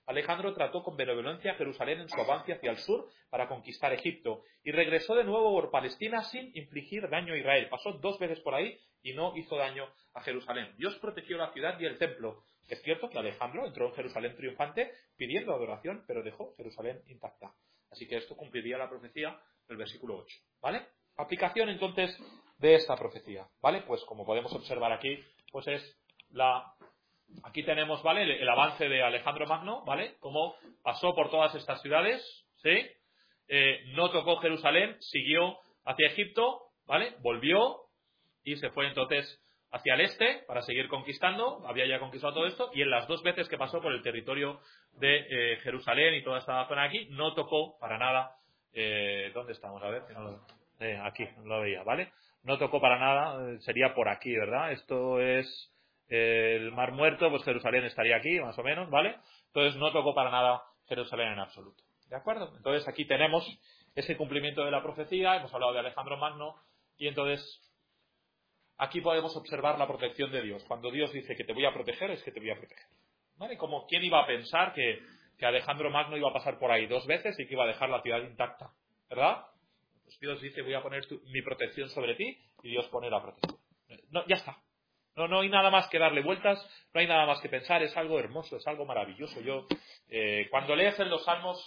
Alejandro trató con benevolencia a Jerusalén en su avance hacia el sur para conquistar Egipto y regresó de nuevo por Palestina sin infligir daño a Israel. Pasó dos veces por ahí y no hizo daño a Jerusalén. Dios protegió la ciudad y el templo. Es cierto que Alejandro entró en Jerusalén triunfante pidiendo adoración, pero dejó Jerusalén intacta. Así que esto cumpliría la profecía del versículo ocho. ¿Vale? Aplicación entonces de esta profecía. ¿Vale? Pues como podemos observar aquí, pues es la... Aquí tenemos, ¿vale? El, el avance de Alejandro Magno, ¿vale? Cómo pasó por todas estas ciudades, ¿sí? Eh, no tocó Jerusalén, siguió hacia Egipto, ¿vale? Volvió y se fue entonces hacia el este para seguir conquistando. Había ya conquistado todo esto y en las dos veces que pasó por el territorio de eh, Jerusalén y toda esta zona de aquí, no tocó para nada. Eh, ¿Dónde estamos? A ver, que no lo, eh, aquí, no lo veía, ¿vale? No tocó para nada, eh, sería por aquí, ¿verdad? Esto es... el Mar Muerto, pues Jerusalén estaría aquí, más o menos, ¿vale? Entonces no tocó para nada Jerusalén en absoluto. ¿De acuerdo? Entonces aquí tenemos ese cumplimiento de la profecía, hemos hablado de Alejandro Magno, y entonces aquí podemos observar la protección de Dios. Cuando Dios dice que te voy a proteger, es que te voy a proteger. ¿Vale? Como quién iba a pensar que, que Alejandro Magno iba a pasar por ahí dos veces y que iba a dejar la ciudad intacta, ¿verdad? Pues Dios dice, voy a poner tu, mi protección sobre ti, y Dios pone la protección. No, ya está. No, no hay nada más que darle vueltas, no hay nada más que pensar, es algo hermoso, es algo maravilloso. Yo, eh, cuando lees en los Salmos,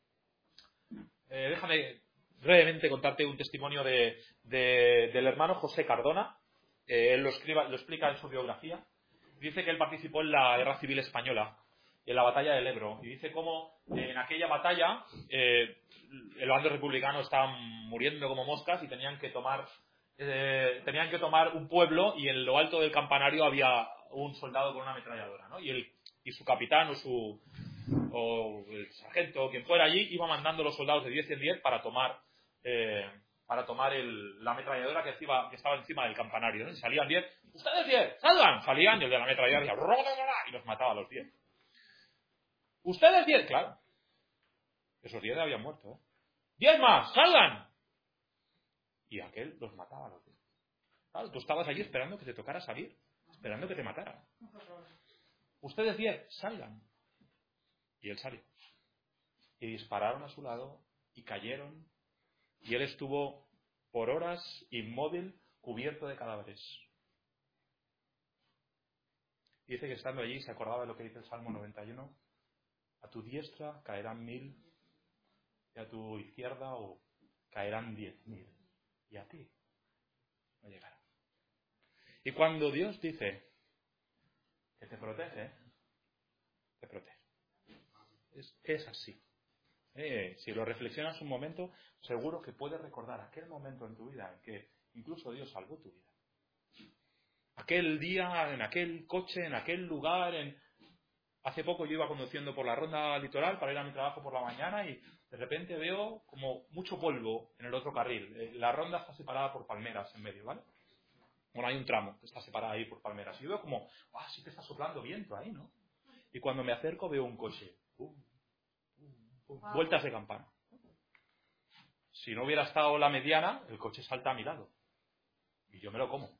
eh, déjame brevemente contarte un testimonio de, de, del hermano José Cardona. Eh, él lo, escriba, lo explica en su biografía. Dice que él participó en la Guerra Civil Española, en la batalla del Ebro, y dice cómo eh, en aquella batalla eh, el bando republicano estaba muriendo como moscas y tenían que tomar... Eh, tenían que tomar un pueblo y en lo alto del campanario había un soldado con una ametralladora, ¿no? Y, el, y su capitán o su o el sargento o quien fuera allí iba mandando los soldados de diez en diez para tomar eh, para tomar el, la ametralladora que, encima, que estaba encima del campanario, ¿no? Y salían diez, ustedes diez, salgan, salían y el de la ametralladora decía, y los mataba a los diez. Ustedes diez, claro, esos diez habían muerto, ¿eh? diez más, salgan. Y aquel los mataba a los diez. Claro, tú estabas allí esperando que te tocara salir, esperando que te matara. Ustedes diez, salgan. Y él salió. Y dispararon a su lado y cayeron. Y él estuvo por horas inmóvil, cubierto de cadáveres. Y dice que estando allí se acordaba de lo que dice el Salmo noventa y uno. A tu diestra caerán mil y a tu izquierda o caerán diez mil. Y a ti no llegará. Y cuando Dios dice que te protege, te protege. Es, es así. Eh, si lo reflexionas un momento, seguro que puedes recordar aquel momento en tu vida en que incluso Dios salvó tu vida. Aquel día, en aquel coche, en aquel lugar. En... Hace poco yo iba conduciendo por la ronda litoral para ir a mi trabajo por la mañana y de repente veo como mucho polvo en el otro carril. La ronda está separada por palmeras en medio, ¿vale? Bueno, hay un tramo que está separado ahí por palmeras. Y yo veo como, ah, sí que está soplando viento ahí, ¿no? Y cuando me acerco veo un coche. Uh, uh, uh, vueltas de campana. Si no hubiera estado la mediana, el coche salta a mi lado. Y yo me lo como.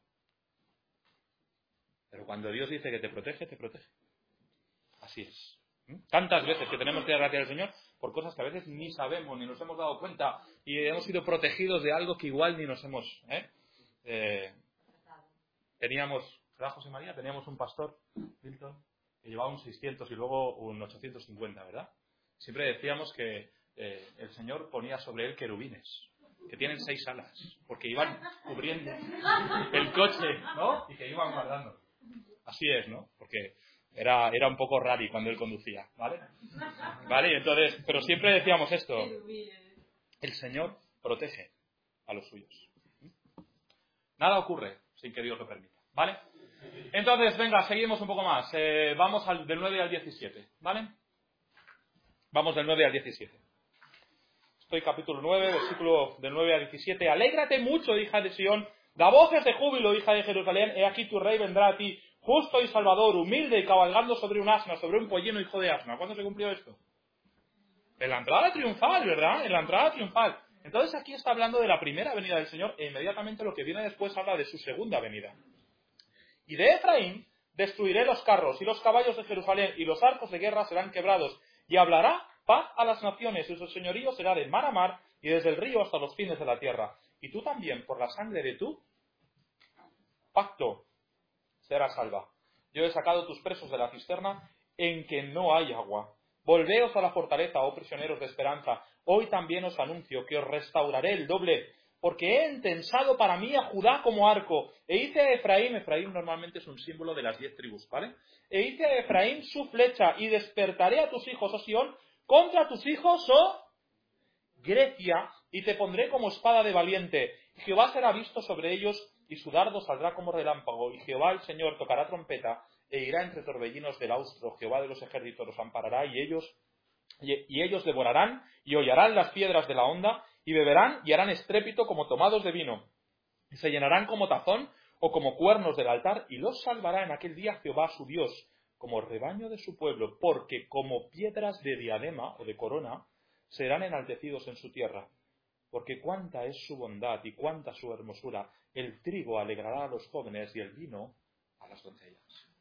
Pero cuando Dios dice que te protege, te protege. Así es. Tantas veces que tenemos que dar gracias al Señor por cosas que a veces ni sabemos, ni nos hemos dado cuenta, y hemos sido protegidos de algo que igual ni nos hemos... ¿eh? Eh, teníamos, ¿verdad, José María? Teníamos un pastor, Milton, que llevaba un seiscientos y luego un ochocientos cincuenta, ¿verdad? Siempre decíamos que eh, el Señor ponía sobre él querubines, que tienen seis alas, porque iban cubriendo el coche, ¿no? Y que iban guardando. Así es, ¿no? Porque... Era, era un poco rari cuando él conducía, ¿vale? ¿Vale? Entonces, pero siempre decíamos esto. El Señor protege a los suyos. Nada ocurre sin que Dios lo permita, ¿vale? Entonces, venga, seguimos un poco más. Eh, vamos al, del nueve al diecisiete, ¿vale? Vamos del nueve al diecisiete. Estoy capítulo nueve, versículo del nueve al diecisiete. Alégrate mucho, hija de Sión. Da voces de júbilo, hija de Jerusalén. He aquí tu rey vendrá a ti. Justo y salvador, humilde y cabalgando sobre un asno, sobre un pollino hijo de asno. ¿Cuándo se cumplió esto? En la entrada triunfal, ¿verdad? En la entrada triunfal. Entonces aquí está hablando de la primera venida del Señor e inmediatamente lo que viene después habla de su segunda venida. Y de Efraín destruiré los carros y los caballos de Jerusalén, y los arcos de guerra serán quebrados, y hablará paz a las naciones, y su señorío será de mar a mar, y desde el río hasta los fines de la tierra. Y tú también, por la sangre de tu pacto, serás salva. Yo he sacado tus presos de la cisterna en que no hay agua. Volveos a la fortaleza, oh prisioneros de esperanza. Hoy también os anuncio que os restauraré el doble, porque he entensado para mí a Judá como arco, e hice a Efraín, Efraín normalmente es un símbolo de las diez tribus, ¿vale? E hice a Efraín su flecha, y despertaré a tus hijos, oh Sión, contra tus hijos, oh Grecia, y te pondré como espada de valiente. Jehová será visto sobre ellos, y su dardo saldrá como relámpago, y Jehová el Señor tocará trompeta, e irá entre torbellinos del austro. Jehová de los ejércitos los amparará, y ellos, y, y ellos devorarán, y hollarán las piedras de la honda, y beberán, y harán estrépito como tomados de vino, y se llenarán como tazón, o como cuernos del altar, y los salvará en aquel día Jehová su Dios, como rebaño de su pueblo, porque como piedras de diadema, o de corona, serán enaltecidos en su tierra. Porque cuánta es su bondad y cuánta su hermosura. El trigo alegrará a los jóvenes y el vino a las doncellas.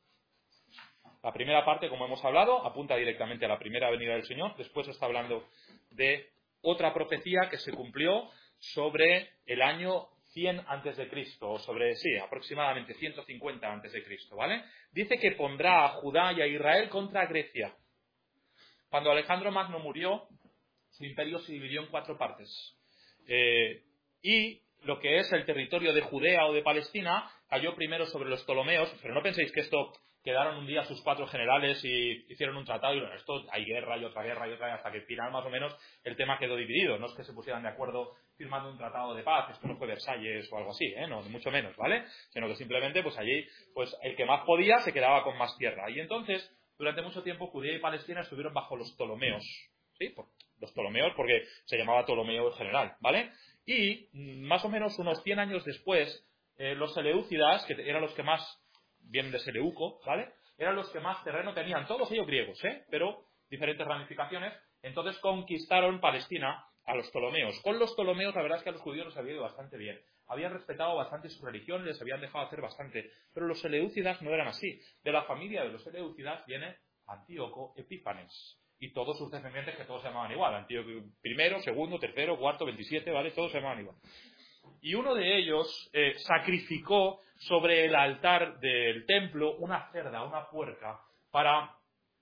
La primera parte, como hemos hablado, apunta directamente a la primera venida del Señor. Después está hablando de otra profecía que se cumplió sobre el año cien antes de Cristo, o sobre, sí, aproximadamente ciento cincuenta antes de Cristo, ¿vale? Dice que pondrá a Judá y a Israel contra Grecia. Cuando Alejandro Magno murió, su imperio se dividió en cuatro partes. Eh, y lo que es el territorio de Judea o de Palestina cayó primero sobre los Ptolomeos, pero no penséis que esto quedaron un día sus cuatro generales y hicieron un tratado y bueno, esto hay guerra y otra guerra y otra, hasta que al final más o menos el tema quedó dividido. No es que se pusieran de acuerdo firmando un tratado de paz, esto no fue Versalles o algo así, ¿eh? No, ni mucho menos, ¿vale? Sino que simplemente pues allí pues el que más podía se quedaba con más tierra. Y entonces durante mucho tiempo Judea y Palestina estuvieron bajo los Ptolomeos, ¿sí? Por los Ptolomeos porque se llamaba Ptolomeo en general, ¿vale? Y más o menos unos cien años después, eh, los Seleucidas, que eran los que más, vienen de Seleuco, ¿vale? Eran los que más terreno tenían, todos ellos griegos, ¿eh? Pero diferentes ramificaciones, entonces conquistaron Palestina a los Ptolomeos. Con los Ptolomeos la verdad es que a los judíos les había ido bastante bien. Habían respetado bastante su religión, les habían dejado hacer bastante. Pero los Seleucidas no eran así. De la familia de los Seleucidas viene Antíoco Epífanes. Y todos sus descendientes, que todos se llamaban igual. Antíoco primero, segundo, tercero, cuarto, veintisiete, ¿vale? Todos se llamaban igual. Y uno de ellos eh, sacrificó sobre el altar del templo una cerda, una puerca, para,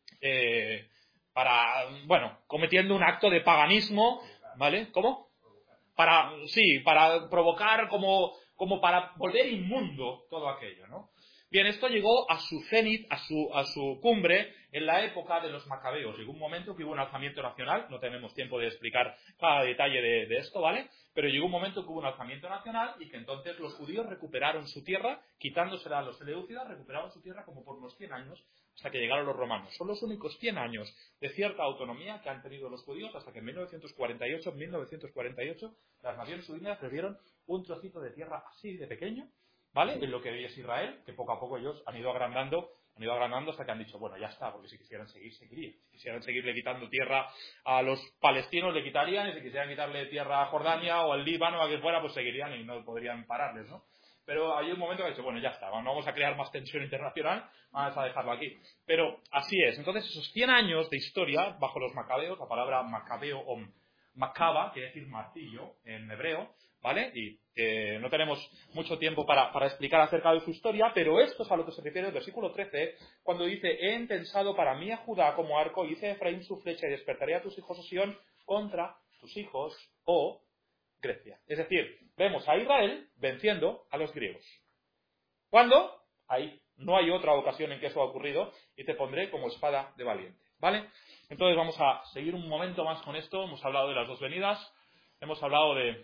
eh, para, bueno, cometiendo un acto de paganismo, ¿vale? ¿Cómo? Para, sí, para provocar como, como para volver inmundo todo aquello, ¿no? Bien, esto llegó a su cenit, a su, a su cumbre, en la época de los macabeos. Llegó un momento que hubo un alzamiento nacional, no tenemos tiempo de explicar cada detalle de, de esto, ¿vale? Pero llegó un momento que hubo un alzamiento nacional y que entonces los judíos recuperaron su tierra, quitándosela a los seleucidas, recuperaron su tierra como por unos cien años, hasta que llegaron los romanos. Son los únicos cien años de cierta autonomía que han tenido los judíos, hasta que en mil novecientos cuarenta y ocho, mil novecientos cuarenta y ocho, las Naciones Unidas les dieron un trocito de tierra así de pequeño, ¿vale? En lo que hoy es Israel, que poco a poco ellos han ido agrandando, han ido agrandando hasta que han dicho, bueno, ya está, porque si quisieran seguir, seguirían. Si quisieran seguirle quitando tierra a los palestinos, le quitarían, y si quisieran quitarle tierra a Jordania o al Líbano, a quien fuera, pues seguirían y no podrían pararles, ¿no? Pero hay un momento que ha dicho, bueno, ya está, no vamos a crear más tensión internacional, vamos a dejarlo aquí. Pero así es. Entonces, esos cien años de historia, bajo los macabeos, la palabra macabeo o macaba, quiere decir martillo en hebreo, ¿vale? Y eh, no tenemos mucho tiempo para, para explicar acerca de su historia, pero esto es a lo que se refiere el versículo trece, cuando dice, he entensado para mí a Judá como arco, y hice a Efraín su flecha, y despertaré a tus hijos, oh Sión, contra tus hijos, oh Grecia. Es decir, vemos a Israel venciendo a los griegos. ¿Cuándo? Ahí. No hay otra ocasión en que eso ha ocurrido, y te pondré como espada de valiente. ¿Vale? Entonces vamos a seguir un momento más con esto. Hemos hablado de las dos venidas, hemos hablado de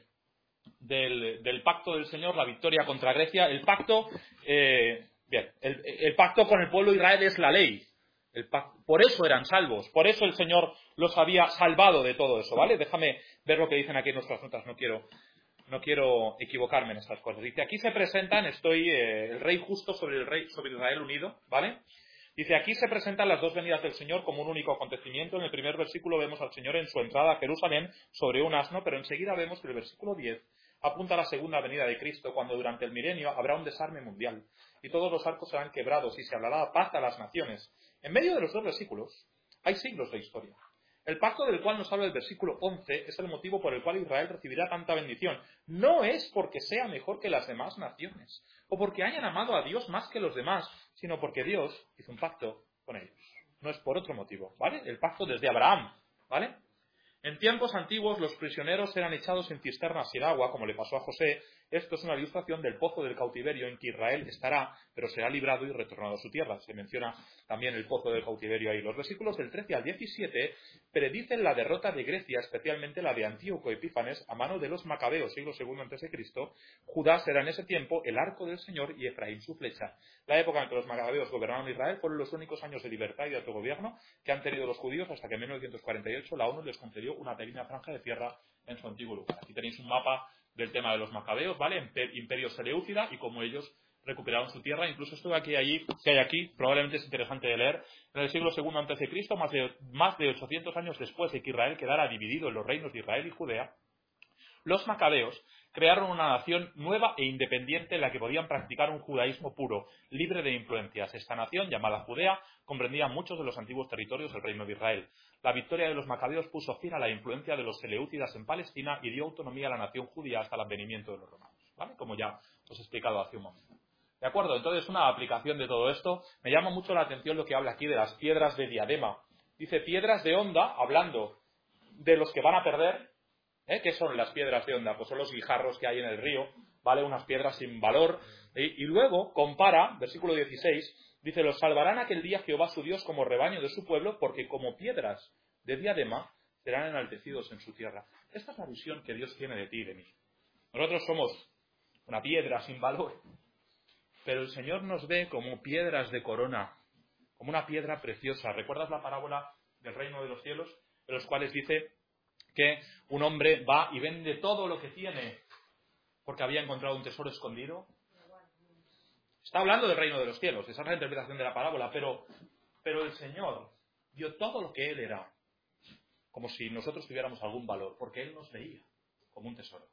Del, del pacto del Señor, la victoria contra Grecia. El pacto, eh, bien, el, el pacto con el pueblo de Israel es la ley. El pacto, por eso eran salvos, por eso el Señor los había salvado de todo eso, ¿vale? Déjame ver lo que dicen aquí en nuestras notas, no quiero, no quiero equivocarme en estas cosas. Dice, aquí se presentan, estoy eh, el rey justo sobre el rey, sobre Israel unido, ¿vale? Dice, aquí se presentan las dos venidas del Señor como un único acontecimiento. En el primer versículo vemos al Señor en su entrada a Jerusalén sobre un asno, pero enseguida vemos que el versículo diez apunta a la segunda venida de Cristo, cuando durante el milenio habrá un desarme mundial y todos los arcos serán quebrados y se hablará paz a las naciones. En medio de los dos versículos hay siglos de historia. El pacto del cual nos habla el versículo once es el motivo por el cual Israel recibirá tanta bendición. No es porque sea mejor que las demás naciones, o porque hayan amado a Dios más que los demás, sino porque Dios hizo un pacto con ellos. No es por otro motivo, ¿vale? El pacto desde Abraham, ¿vale? En tiempos antiguos los prisioneros eran echados en cisternas sin agua, como le pasó a José. Esto es una ilustración del pozo del cautiverio en que Israel estará, pero será librado y retornado a su tierra. Se menciona también el pozo del cautiverio ahí. Los versículos del trece al diecisiete predicen la derrota de Grecia, especialmente la de Antíoco Epífanes, a mano de los macabeos, siglo segundo antes de Cristo. Judá será en ese tiempo el arco del Señor y Efraín su flecha. La época en que los macabeos gobernaron Israel fueron los únicos años de libertad y de autogobierno que han tenido los judíos hasta que en mil novecientos cuarenta y ocho la ONU les concedió una pequeña franja de tierra en su antiguo lugar. Aquí tenéis un mapa del tema de los macabeos, ¿vale? Imperio Seleucida y cómo ellos recuperaron su tierra. Incluso esto de aquí allí, que hay aquí, probablemente es interesante de leer. En el siglo segundo antes de Cristo, más de, más de ochocientos años después de que Israel quedara dividido en los reinos de Israel y Judea, los macabeos crearon una nación nueva e independiente en la que podían practicar un judaísmo puro, libre de influencias. Esta nación, llamada Judea, comprendía muchos de los antiguos territorios del reino de Israel. La victoria de los macabeos puso fin a la influencia de los seleucidas en Palestina y dio autonomía a la nación judía hasta el advenimiento de los romanos, ¿vale? Como ya os he explicado hace un momento. ¿De acuerdo? Entonces, una aplicación de todo esto. Me llama mucho la atención lo que habla aquí de las piedras de diadema. Dice piedras de onda, hablando de los que van a perder. ¿Eh? ¿Qué son las piedras de onda? Pues son los guijarros que hay en el río, ¿vale? Unas piedras sin valor. ¿eh? Y luego compara, versículo dieciséis, dice, los salvarán aquel día Jehová su Dios como rebaño de su pueblo, porque como piedras de diadema serán enaltecidos en su tierra. Esta es la visión que Dios tiene de ti y de mí. Nosotros somos una piedra sin valor, pero el Señor nos ve como piedras de corona, como una piedra preciosa. ¿Recuerdas la parábola del reino de los cielos? De los cuales dice que un hombre va y vende todo lo que tiene porque había encontrado un tesoro escondido. Está hablando del reino de los cielos, esa es la interpretación de la parábola, pero, pero el Señor dio todo lo que Él era, como si nosotros tuviéramos algún valor, porque Él nos veía como un tesoro.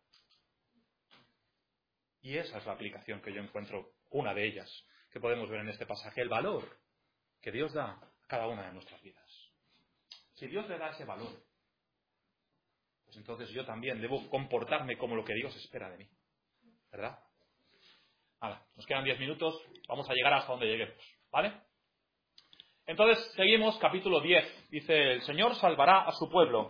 Y esa es la aplicación que yo encuentro, una de ellas, que podemos ver en este pasaje, el valor que Dios da a cada una de nuestras vidas. Si Dios le da ese valor, pues entonces yo también debo comportarme como lo que Dios espera de mí. ¿Verdad? Ahora, nos quedan diez minutos, vamos a llegar hasta donde lleguemos. ¿Vale? Entonces, seguimos, capítulo diez. Dice, el Señor salvará a su pueblo.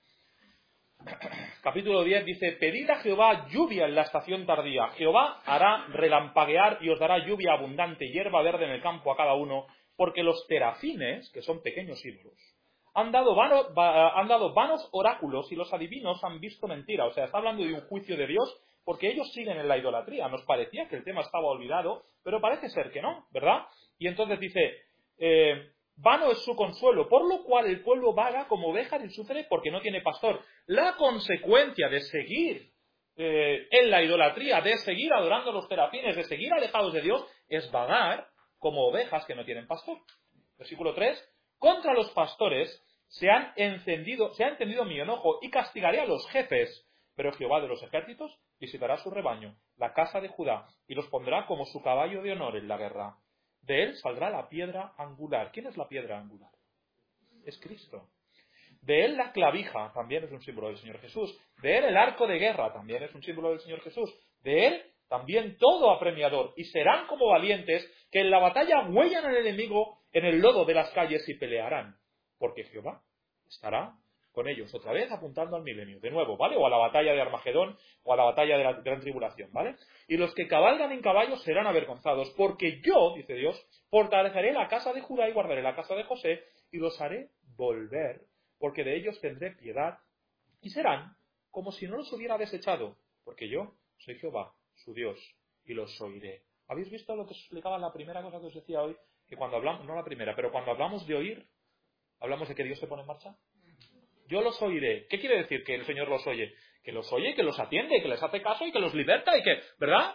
Capítulo diez dice, pedid a Jehová lluvia en la estación tardía. Jehová hará relampaguear y os dará lluvia abundante, hierba verde en el campo a cada uno, porque los terafines, que son pequeños ídolos, Han dado, vano, va, han dado vanos oráculos y los adivinos han visto mentira. O sea, está hablando de un juicio de Dios porque ellos siguen en la idolatría. Nos parecía que el tema estaba olvidado, pero parece ser que no, ¿verdad? Y entonces dice, eh, vano es su consuelo, por lo cual el pueblo vaga como oveja y sufre porque no tiene pastor. La consecuencia de seguir eh, en la idolatría, de seguir adorando los terafines, de seguir alejados de Dios, es vagar como ovejas que no tienen pastor. Versículo tres, contra los pastores se han encendido, se ha encendido mi enojo y castigaré a los jefes, pero Jehová de los ejércitos visitará su rebaño, la casa de Judá, y los pondrá como su caballo de honor en la guerra. De él saldrá la piedra angular. ¿Quién es la piedra angular? Es Cristo. De él la clavija, también es un símbolo del Señor Jesús. De él el arco de guerra, también es un símbolo del Señor Jesús. De él también todo apremiador, y serán como valientes que en la batalla huellan al enemigo en el lodo de las calles y pelearán, porque Jehová estará con ellos, otra vez apuntando al milenio, de nuevo, ¿vale? O a la batalla de Armagedón, o a la batalla de la gran tribulación, ¿vale? Y los que cabalgan en caballos serán avergonzados, porque yo, dice Dios, fortaleceré la casa de Judá y guardaré la casa de José, y los haré volver, porque de ellos tendré piedad, y serán como si no los hubiera desechado, porque yo soy Jehová, su Dios, y los oiré. ¿Habéis visto lo que os explicaba en la primera cosa que os decía hoy? Que cuando hablamos, no la primera, pero cuando hablamos de oír, hablamos de que Dios se pone en marcha. Yo los oiré. ¿Qué quiere decir que el Señor los oye? Que los oye, que los atiende, que les hace caso y que los liberta y que, ¿verdad?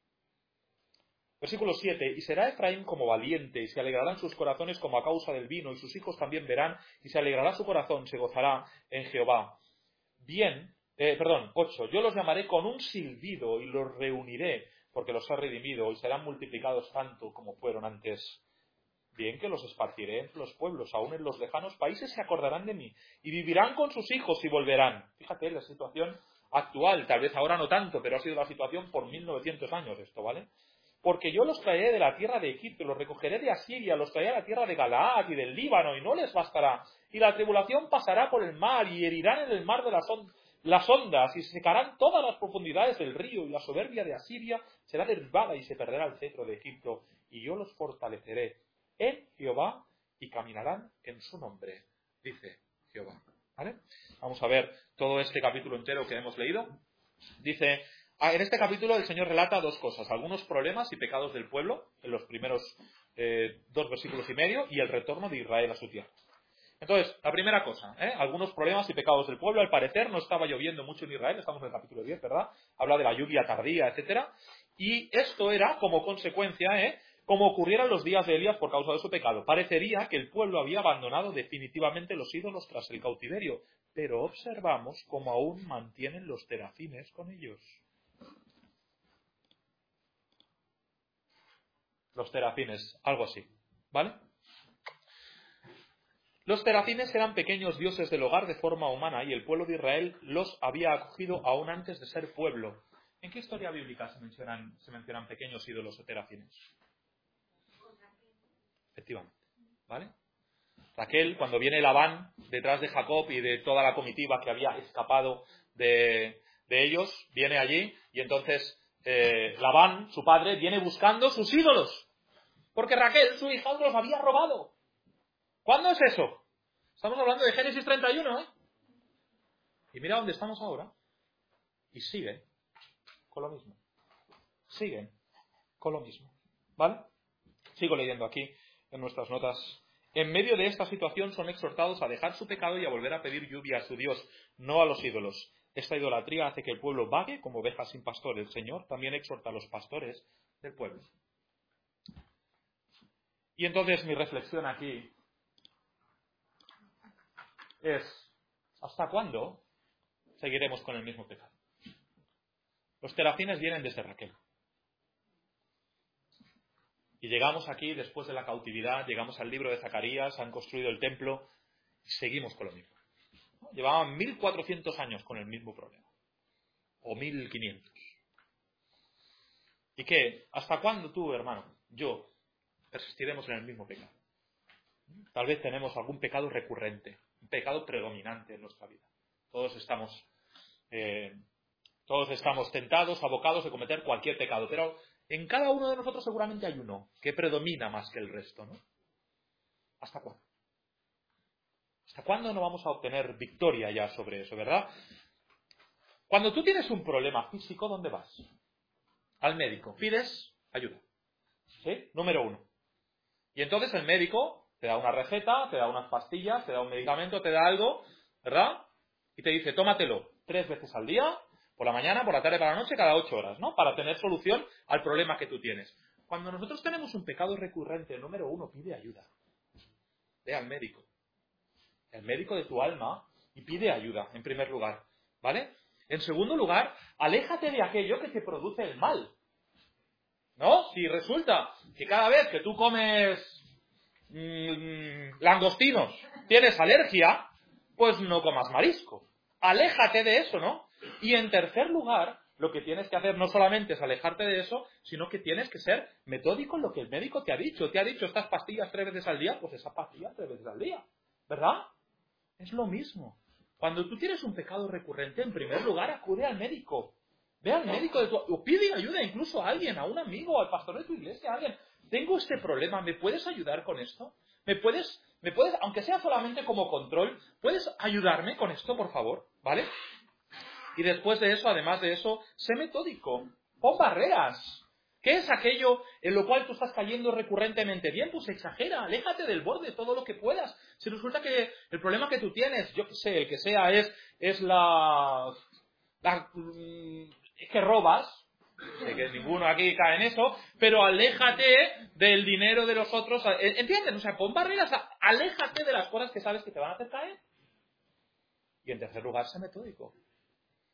Versículo siete. Y será Efraín como valiente y se alegrarán sus corazones como a causa del vino y sus hijos también verán y se alegrará su corazón, se gozará en Jehová. Bien Eh, perdón, ocho. Yo los llamaré con un silbido y los reuniré, porque los he redimido y serán multiplicados tanto como fueron antes. Bien que los esparciré entre los pueblos, aún en los lejanos países se acordarán de mí, y vivirán con sus hijos y volverán. Fíjate la situación actual, tal vez ahora no tanto, pero ha sido la situación por mil novecientos años esto, ¿vale? Porque yo los traeré de la tierra de Egipto, los recogeré de Asiria, los traeré a la tierra de Galaad y del Líbano, y no les bastará. Y la tribulación pasará por el mar, y herirán en el mar de las, on las ondas, y secarán todas las profundidades del río, y la soberbia de Asiria será derribada, y se perderá el cetro de Egipto, y yo los fortaleceré en Jehová, y caminarán en su nombre, dice Jehová. ¿Vale? Vamos a ver todo este capítulo entero que hemos leído. Dice, en este capítulo el Señor relata dos cosas, algunos problemas y pecados del pueblo, en los primeros eh, dos versículos y medio, y el retorno de Israel a su tierra. Entonces, la primera cosa, ¿eh? algunos problemas y pecados del pueblo. Al parecer no estaba lloviendo mucho en Israel, estamos en el capítulo diez, ¿verdad? Habla de la lluvia tardía, etcétera. Y esto era como consecuencia, ¿eh? como ocurriera en los días de Elías por causa de su pecado. Parecería que el pueblo había abandonado definitivamente los ídolos tras el cautiverio, pero observamos cómo aún mantienen los terafines con ellos. Los terafines, algo así, ¿vale? Los terafines eran pequeños dioses del hogar de forma humana y el pueblo de Israel los había acogido aún antes de ser pueblo. ¿En qué historia bíblica se mencionan, se mencionan pequeños ídolos o terafines? Efectivamente, ¿vale? Raquel, cuando viene Labán detrás de Jacob y de toda la comitiva que había escapado de, de ellos, viene allí y entonces eh, Labán, su padre, viene buscando sus ídolos. Porque Raquel, su hija, los había robado. ¿Cuándo es eso? Estamos hablando de Génesis treinta y uno, ¿eh? Y mira dónde estamos ahora. Y siguen con lo mismo. Siguen con lo mismo. ¿Vale? Sigo leyendo aquí en nuestras notas. En medio de esta situación son exhortados a dejar su pecado y a volver a pedir lluvia a su Dios, no a los ídolos. Esta idolatría hace que el pueblo vague como ovejas sin pastor. El Señor también exhorta a los pastores del pueblo. Y entonces mi reflexión aquí es, ¿hasta cuándo seguiremos con el mismo pecado? Los terafines vienen desde Raquel. Y llegamos aquí después de la cautividad, llegamos al libro de Zacarías, han construido el templo y seguimos con lo mismo. Llevaban mil cuatrocientos años con el mismo problema. O mil quinientos. ¿Y qué? ¿Hasta cuándo tú, hermano, yo, persistiremos en el mismo pecado? Tal vez tenemos algún pecado recurrente, un pecado predominante en nuestra vida. Todos estamos, eh, todos estamos tentados, abocados de cometer cualquier pecado, pero en cada uno de nosotros seguramente hay uno que predomina más que el resto, ¿no? ¿Hasta cuándo? ¿Hasta cuándo no vamos a obtener victoria ya sobre eso, verdad? Cuando tú tienes un problema físico, ¿dónde vas? Al médico. Pides ayuda. ¿Sí? Número uno. Y entonces el médico te da una receta, te da unas pastillas, te da un medicamento, te da algo, ¿verdad? Y te dice, tómatelo tres veces al día, por la mañana, por la tarde, por la noche, cada ocho horas, ¿no? Para tener solución al problema que tú tienes. Cuando nosotros tenemos un pecado recurrente, el número uno pide ayuda. Ve al médico. El médico de tu alma y pide ayuda, en primer lugar, ¿vale? En segundo lugar, aléjate de aquello que te produce el mal. ¿No? Si resulta que cada vez que tú comes mmm, langostinos tienes alergia, pues no comas marisco. Aléjate de eso, ¿no? Y en tercer lugar, lo que tienes que hacer no solamente es alejarte de eso, sino que tienes que ser metódico en lo que el médico te ha dicho. Te ha dicho estas pastillas tres veces al día, pues esas pastillas tres veces al día. ¿Verdad? Es lo mismo. Cuando tú tienes un pecado recurrente, en primer lugar, acude al médico. Ve al médico de tu... o pide ayuda incluso a alguien, a un amigo, al pastor de tu iglesia, a alguien. Tengo este problema, ¿me puedes ayudar con esto? ¿Me puedes, me puedes, aunque sea solamente como control, puedes ayudarme con esto, por favor? ¿Vale? Y después de eso, además de eso, sé metódico. Pon barreras. ¿Qué es aquello en lo cual tú estás cayendo recurrentemente? Bien, pues exagera, aléjate del borde todo lo que puedas. Si resulta que el problema que tú tienes, yo qué sé, el que sea, es, es la... la es que robas, sé que ninguno aquí cae en eso, pero aléjate del dinero de los otros. ¿Entiendes? O sea, pon barreras, aléjate de las cosas que sabes que te van a hacer caer. Y en tercer lugar, sé metódico.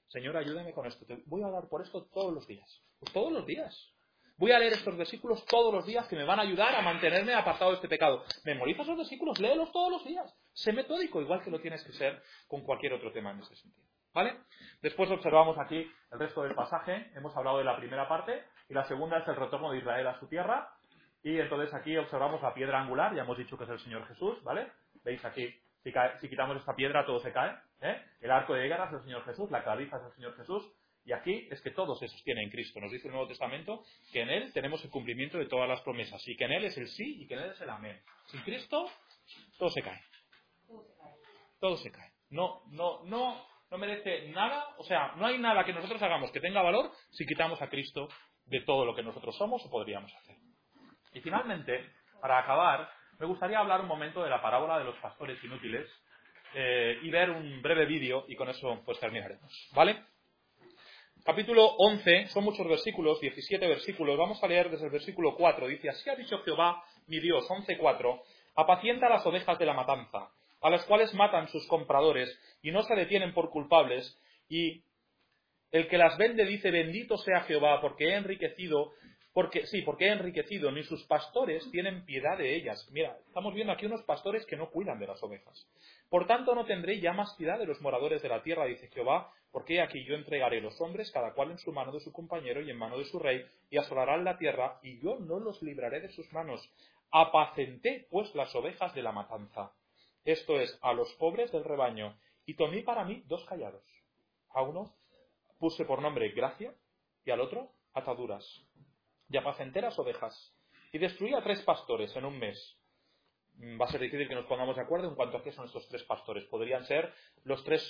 Señor, ayúdame con esto. Te voy a orar por esto todos los días. Pues todos los días. Voy a leer estos versículos todos los días que me van a ayudar a mantenerme apartado de este pecado. Memoriza esos versículos, léelos todos los días. Sé metódico, igual que lo tienes que ser con cualquier otro tema en ese sentido. ¿Vale? Después observamos aquí el resto del pasaje. Hemos hablado de la primera parte y la segunda es el retorno de Israel a su tierra. Y entonces aquí observamos la piedra angular. Ya hemos dicho que es el Señor Jesús, ¿vale? Veis aquí, si, cae, si quitamos esta piedra todo se cae. ¿eh? El arco de Égar es el Señor Jesús, la claviza es el Señor Jesús. Y aquí es que todo se sostiene en Cristo. Nos dice el Nuevo Testamento que en Él tenemos el cumplimiento de todas las promesas. Y que en Él es el sí y que en Él es el amén. Sin Cristo, todo se cae. Todo se cae. No, no, no, no merece nada. O sea, no hay nada que nosotros hagamos que tenga valor si quitamos a Cristo de todo lo que nosotros somos o podríamos hacer. Y finalmente, para acabar, me gustaría hablar un momento de la parábola de los pastores inútiles eh, y ver un breve vídeo y con eso pues terminaremos. ¿Vale? Capítulo once, son muchos versículos, diecisiete versículos. Vamos a leer desde el versículo cuatro. Dice, así ha dicho Jehová, mi Dios, once cuatro, apacienta las ovejas de la matanza, a las cuales matan sus compradores y no se detienen por culpables, y el que las vende dice, bendito sea Jehová, porque he enriquecido, porque sí, porque he enriquecido, ni sus pastores tienen piedad de ellas. Mira, estamos viendo aquí unos pastores que no cuidan de las ovejas. Por tanto, no tendré ya más piedad de los moradores de la tierra, dice Jehová, porque aquí yo entregaré los hombres, cada cual en su mano de su compañero y en mano de su rey, y asolarán la tierra, y yo no los libraré de sus manos. Apacenté, pues, las ovejas de la matanza. Esto es, a los pobres del rebaño, y tomé para mí dos callados. A uno puse por nombre gracia, y al otro ataduras. Y apacenté las ovejas, y destruí a tres pastores en un mes. Va a ser difícil que nos pongamos de acuerdo en cuanto a qué son estos tres pastores. Podrían ser los tres,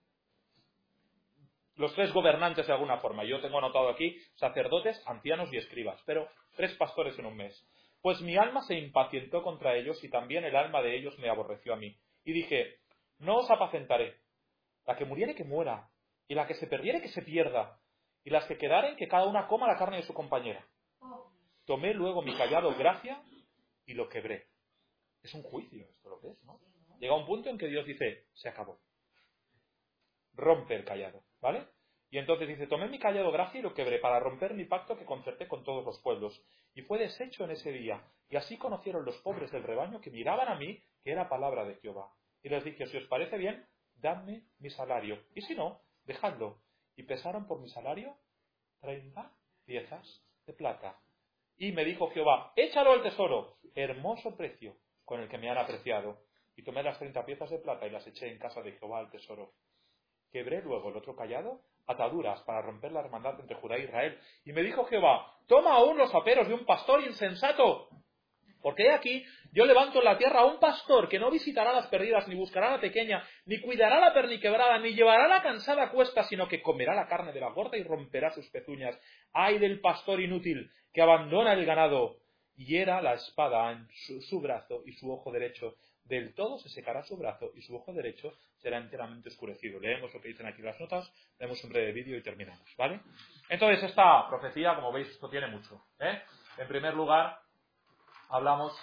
los tres gobernantes de alguna forma. Yo tengo anotado aquí sacerdotes, ancianos y escribas, pero tres pastores en un mes. Pues mi alma se impacientó contra ellos y también el alma de ellos me aborreció a mí. Y dije, no os apacentaré. La que muriere que muera, y la que se perdiere que se pierda, y las que quedaren que cada una coma la carne de su compañera. Tomé luego mi callado gracia y lo quebré. Es un juicio esto lo que es, ¿no? Llega un punto en que Dios dice, se acabó. Rompe el callado, ¿vale? Y entonces dice, tomé mi callado gracia y lo quebré para romper mi pacto que concerté con todos los pueblos. Y fue deshecho en ese día. Y así conocieron los pobres del rebaño que miraban a mí que era palabra de Jehová. Y les dije, si os parece bien, dadme mi salario. Y si no, dejadlo. Y pesaron por mi salario treinta piezas de plata. Y me dijo Jehová, échalo al tesoro, hermoso precio con el que me han apreciado. Y tomé las treinta piezas de plata y las eché en casa de Jehová al tesoro. Quebré luego el otro callado, ataduras para romper la hermandad entre Judá e Israel. Y me dijo Jehová, toma aún los aperos de un pastor insensato. Porque he aquí, yo levanto en la tierra a un pastor que no visitará las perdidas, ni buscará la pequeña, ni cuidará la perniquebrada, ni llevará la cansada a cuesta, sino que comerá la carne de la gorda y romperá sus pezuñas. ¡Ay del pastor inútil que abandona el ganado! Hiera la espada en su, su brazo y su ojo derecho. Del todo se secará su brazo y su ojo derecho será enteramente oscurecido. Leemos lo que dicen aquí las notas, leemos un breve vídeo y terminamos, ¿vale? Entonces esta profecía, como veis, esto tiene mucho, ¿eh? En primer lugar, hablamos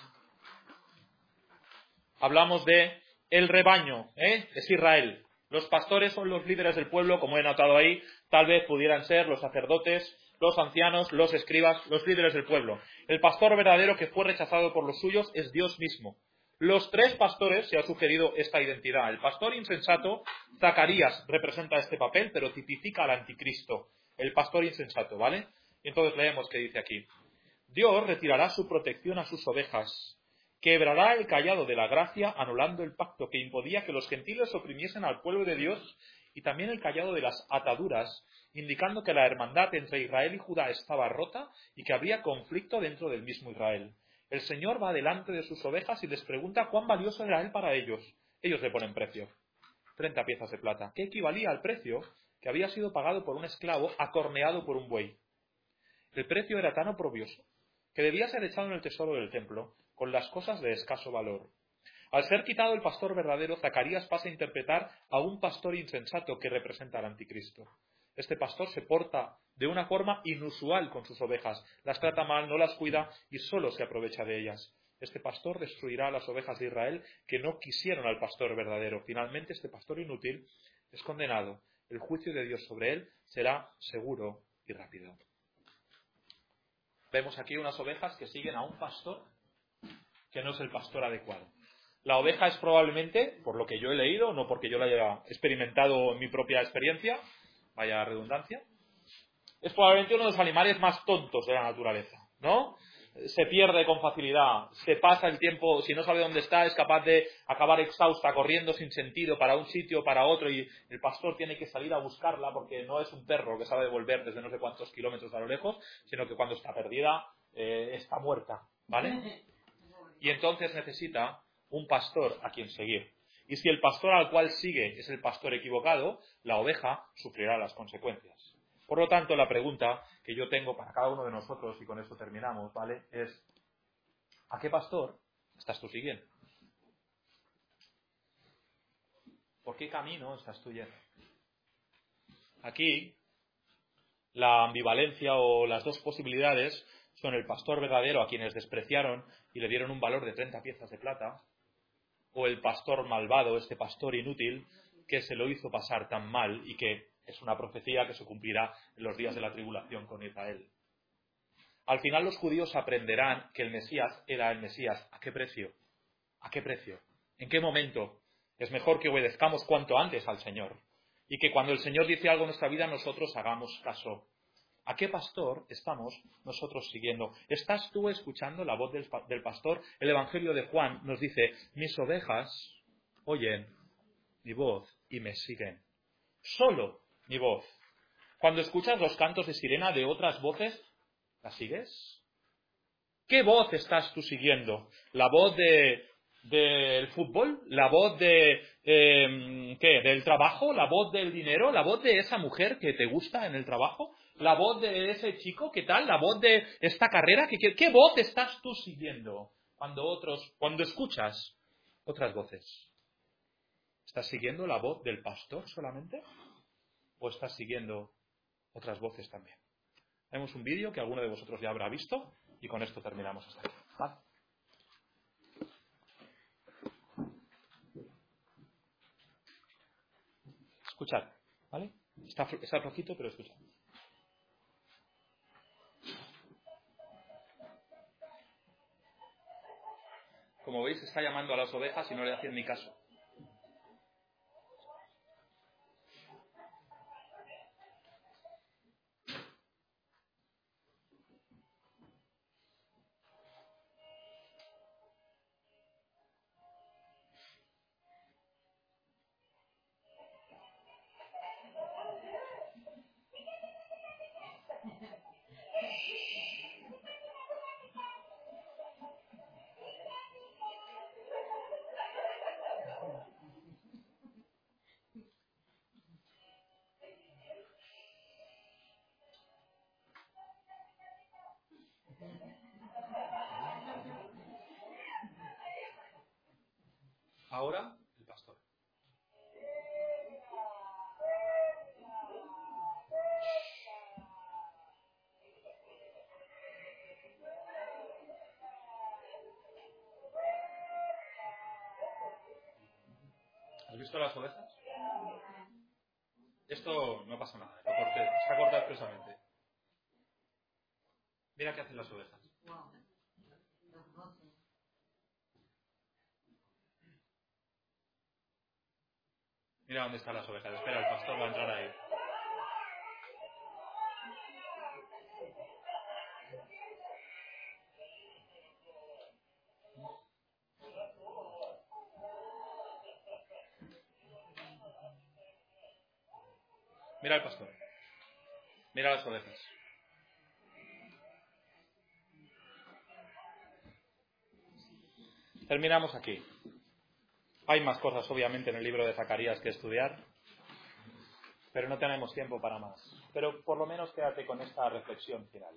hablamos de el rebaño, ¿eh? Es Israel. Los pastores son los líderes del pueblo, como he notado ahí, tal vez pudieran ser los sacerdotes, los ancianos, los escribas, los líderes del pueblo. El pastor verdadero que fue rechazado por los suyos es Dios mismo. Los tres pastores se ha sugerido esta identidad. El pastor insensato, Zacarías, representa este papel, pero tipifica al anticristo. El pastor insensato, ¿vale? Y entonces leemos que dice aquí. Dios retirará su protección a sus ovejas, quebrará el callado de la gracia, anulando el pacto que impedía que los gentiles oprimiesen al pueblo de Dios, y también el callado de las ataduras, indicando que la hermandad entre Israel y Judá estaba rota y que había conflicto dentro del mismo Israel. El Señor va delante de sus ovejas y les pregunta cuán valioso era Él para ellos. Ellos le ponen precio. treinta piezas de plata, que equivalía al precio que había sido pagado por un esclavo acorneado por un buey. El precio era tan oprobioso que debía ser echado en el tesoro del templo, con las cosas de escaso valor. Al ser quitado el pastor verdadero, Zacarías pasa a interpretar a un pastor insensato que representa al anticristo. Este pastor se porta de una forma inusual con sus ovejas, las trata mal, no las cuida y solo se aprovecha de ellas. Este pastor destruirá a las ovejas de Israel que no quisieron al pastor verdadero. Finalmente, este pastor inútil es condenado el juicio de Dios sobre él será seguro y rápido. Vemos aquí unas ovejas que siguen a un pastor que no es el pastor adecuado. La oveja es probablemente, por lo que yo he leído, no porque yo la haya experimentado en mi propia experiencia, vaya redundancia, es probablemente uno de los animales más tontos de la naturaleza, ¿no? Se pierde con facilidad, se pasa el tiempo, si no sabe dónde está, es capaz de acabar exhausta, corriendo sin sentido para un sitio, para otro, y el pastor tiene que salir a buscarla porque no es un perro que sabe volver desde no sé cuántos kilómetros a lo lejos, sino que cuando está perdida, eh, está muerta, ¿vale? Y entonces necesita un pastor a quien seguir. Y si el pastor al cual sigue es el pastor equivocado, la oveja sufrirá las consecuencias. Por lo tanto, la pregunta que yo tengo para cada uno de nosotros, y con esto terminamos, ¿vale?, es: ¿a qué pastor estás tú siguiendo? ¿Por qué camino estás tú yendo? Aquí, la ambivalencia o las dos posibilidades son el pastor verdadero a quienes despreciaron y le dieron un valor de treinta piezas de plata, o el pastor malvado, este pastor inútil, que se lo hizo pasar tan mal y que es una profecía que se cumplirá en los días de la tribulación con Israel. Al final los judíos aprenderán que el Mesías era el Mesías. ¿A qué precio? ¿A qué precio? ¿En qué momento? Es mejor que obedezcamos cuanto antes al Señor y que cuando el Señor dice algo en nuestra vida nosotros hagamos caso. ¿A qué pastor estamos nosotros siguiendo? ¿Estás tú escuchando la voz del, del pastor? El Evangelio de Juan nos dice: mis ovejas oyen mi voz y me siguen. Solo mi voz. Cuando escuchas los cantos de sirena de otras voces, ¿las sigues? ¿Qué voz estás tú siguiendo? ¿La voz de del fútbol? ¿La voz de eh, qué? ¿Del trabajo? ¿La voz del dinero? ¿La voz de esa mujer que te gusta en el trabajo? ¿La voz de ese chico? ¿Qué tal? ¿La voz de esta carrera? ¿Qué, qué voz estás tú siguiendo cuando otros, cuando escuchas otras voces? ¿Estás siguiendo la voz del pastor solamente? ¿O estás siguiendo otras voces también? Vemos un vídeo que alguno de vosotros ya habrá visto y con esto terminamos hasta aquí. ¿Vale? Escuchad, ¿vale? Está, está flojito, pero escuchad. Como veis, está llamando a las ovejas y no le hacen ni caso. Ahora, el pastor. ¿Has visto las ovejas? Esto no pasa nada, lo corté, está cortado expresamente. Mira qué hacen las ovejas. Mira dónde están las ovejas. Espera, el pastor va a entrar ahí. Mira al pastor. Mira las ovejas. Terminamos aquí. Hay más cosas, obviamente, en el libro de Zacarías que estudiar, pero no tenemos tiempo para más. Pero por lo menos quédate con esta reflexión final.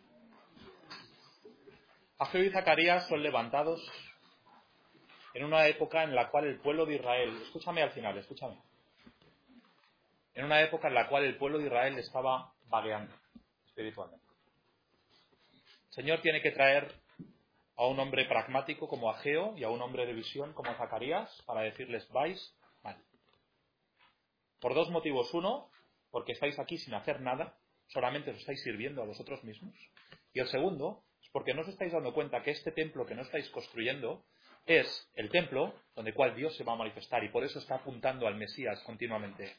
Ageo y Zacarías son levantados en una época en la cual el pueblo de Israel, escúchame al final, escúchame, en una época en la cual el pueblo de Israel estaba vagueando espiritualmente. El Señor tiene que traer a un hombre pragmático como Ageo y a un hombre de visión como Zacarías para decirles: vais mal. Por dos motivos. Uno, porque estáis aquí sin hacer nada, solamente os estáis sirviendo a vosotros mismos. Y el segundo, es porque no os estáis dando cuenta que este templo que no estáis construyendo es el templo donde cual Dios se va a manifestar, y por eso está apuntando al Mesías continuamente.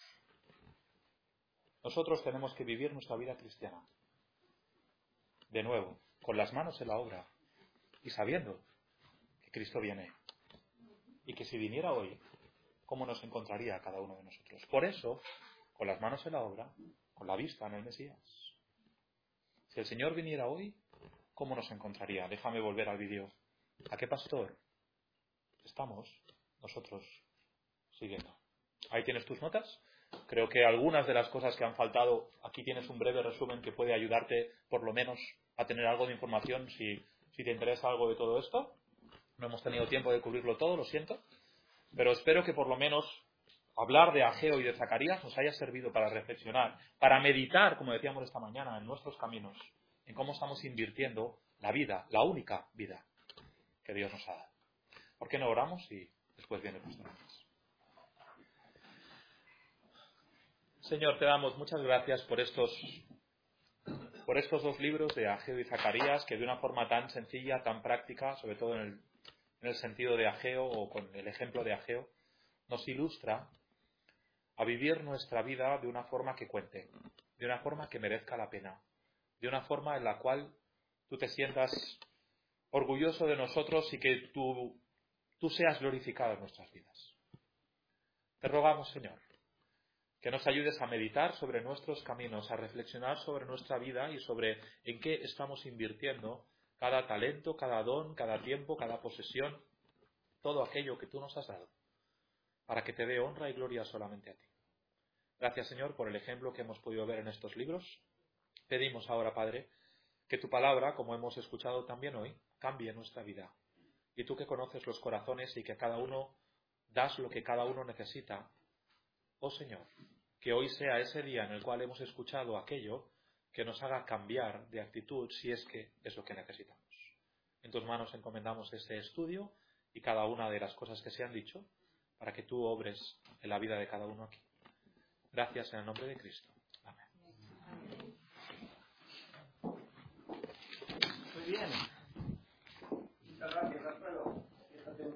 Nosotros tenemos que vivir nuestra vida cristiana, de nuevo, con las manos en la obra, y sabiendo que Cristo viene, y que si viniera hoy, ¿cómo nos encontraría cada uno de nosotros? Por eso, con las manos en la obra, con la vista en el Mesías. Si el Señor viniera hoy, ¿cómo nos encontraría? Déjame volver al vídeo. ¿A qué pastor estamos nosotros siguiendo? Ahí tienes tus notas. Creo que algunas de las cosas que han faltado, aquí tienes un breve resumen que puede ayudarte por lo menos a tener algo de información si, si te interesa algo de todo esto. No hemos tenido tiempo de cubrirlo todo, lo siento. Pero espero que por lo menos hablar de Ageo y de Zacarías nos haya servido para reflexionar, para meditar, como decíamos esta mañana, en nuestros caminos, en cómo estamos invirtiendo la vida, la única vida que Dios nos ha dado. ¿Por qué no oramos y después viene el pastor? Señor, te damos muchas gracias por estos, por estos dos libros de Ageo y Zacarías, que de una forma tan sencilla, tan práctica, sobre todo en el, en el sentido de Ageo o con el ejemplo de Ageo, nos ilustra a vivir nuestra vida de una forma que cuente, de una forma que merezca la pena, de una forma en la cual tú te sientas orgulloso de nosotros y que tú, tú seas glorificado en nuestras vidas. Te rogamos, Señor, que nos ayudes a meditar sobre nuestros caminos, a reflexionar sobre nuestra vida y sobre en qué estamos invirtiendo cada talento, cada don, cada tiempo, cada posesión, todo aquello que tú nos has dado, para que te dé honra y gloria solamente a ti. Gracias, Señor, por el ejemplo que hemos podido ver en estos libros. Pedimos ahora, Padre, que tu palabra, como hemos escuchado también hoy, cambie nuestra vida. Y tú que conoces los corazones y que cada uno das lo que cada uno necesita, oh Señor, que hoy sea ese día en el cual hemos escuchado aquello que nos haga cambiar de actitud si es que es lo que necesitamos. En tus manos encomendamos este estudio y cada una de las cosas que se han dicho para que tú obres en la vida de cada uno aquí. Gracias en el nombre de Cristo. Amén.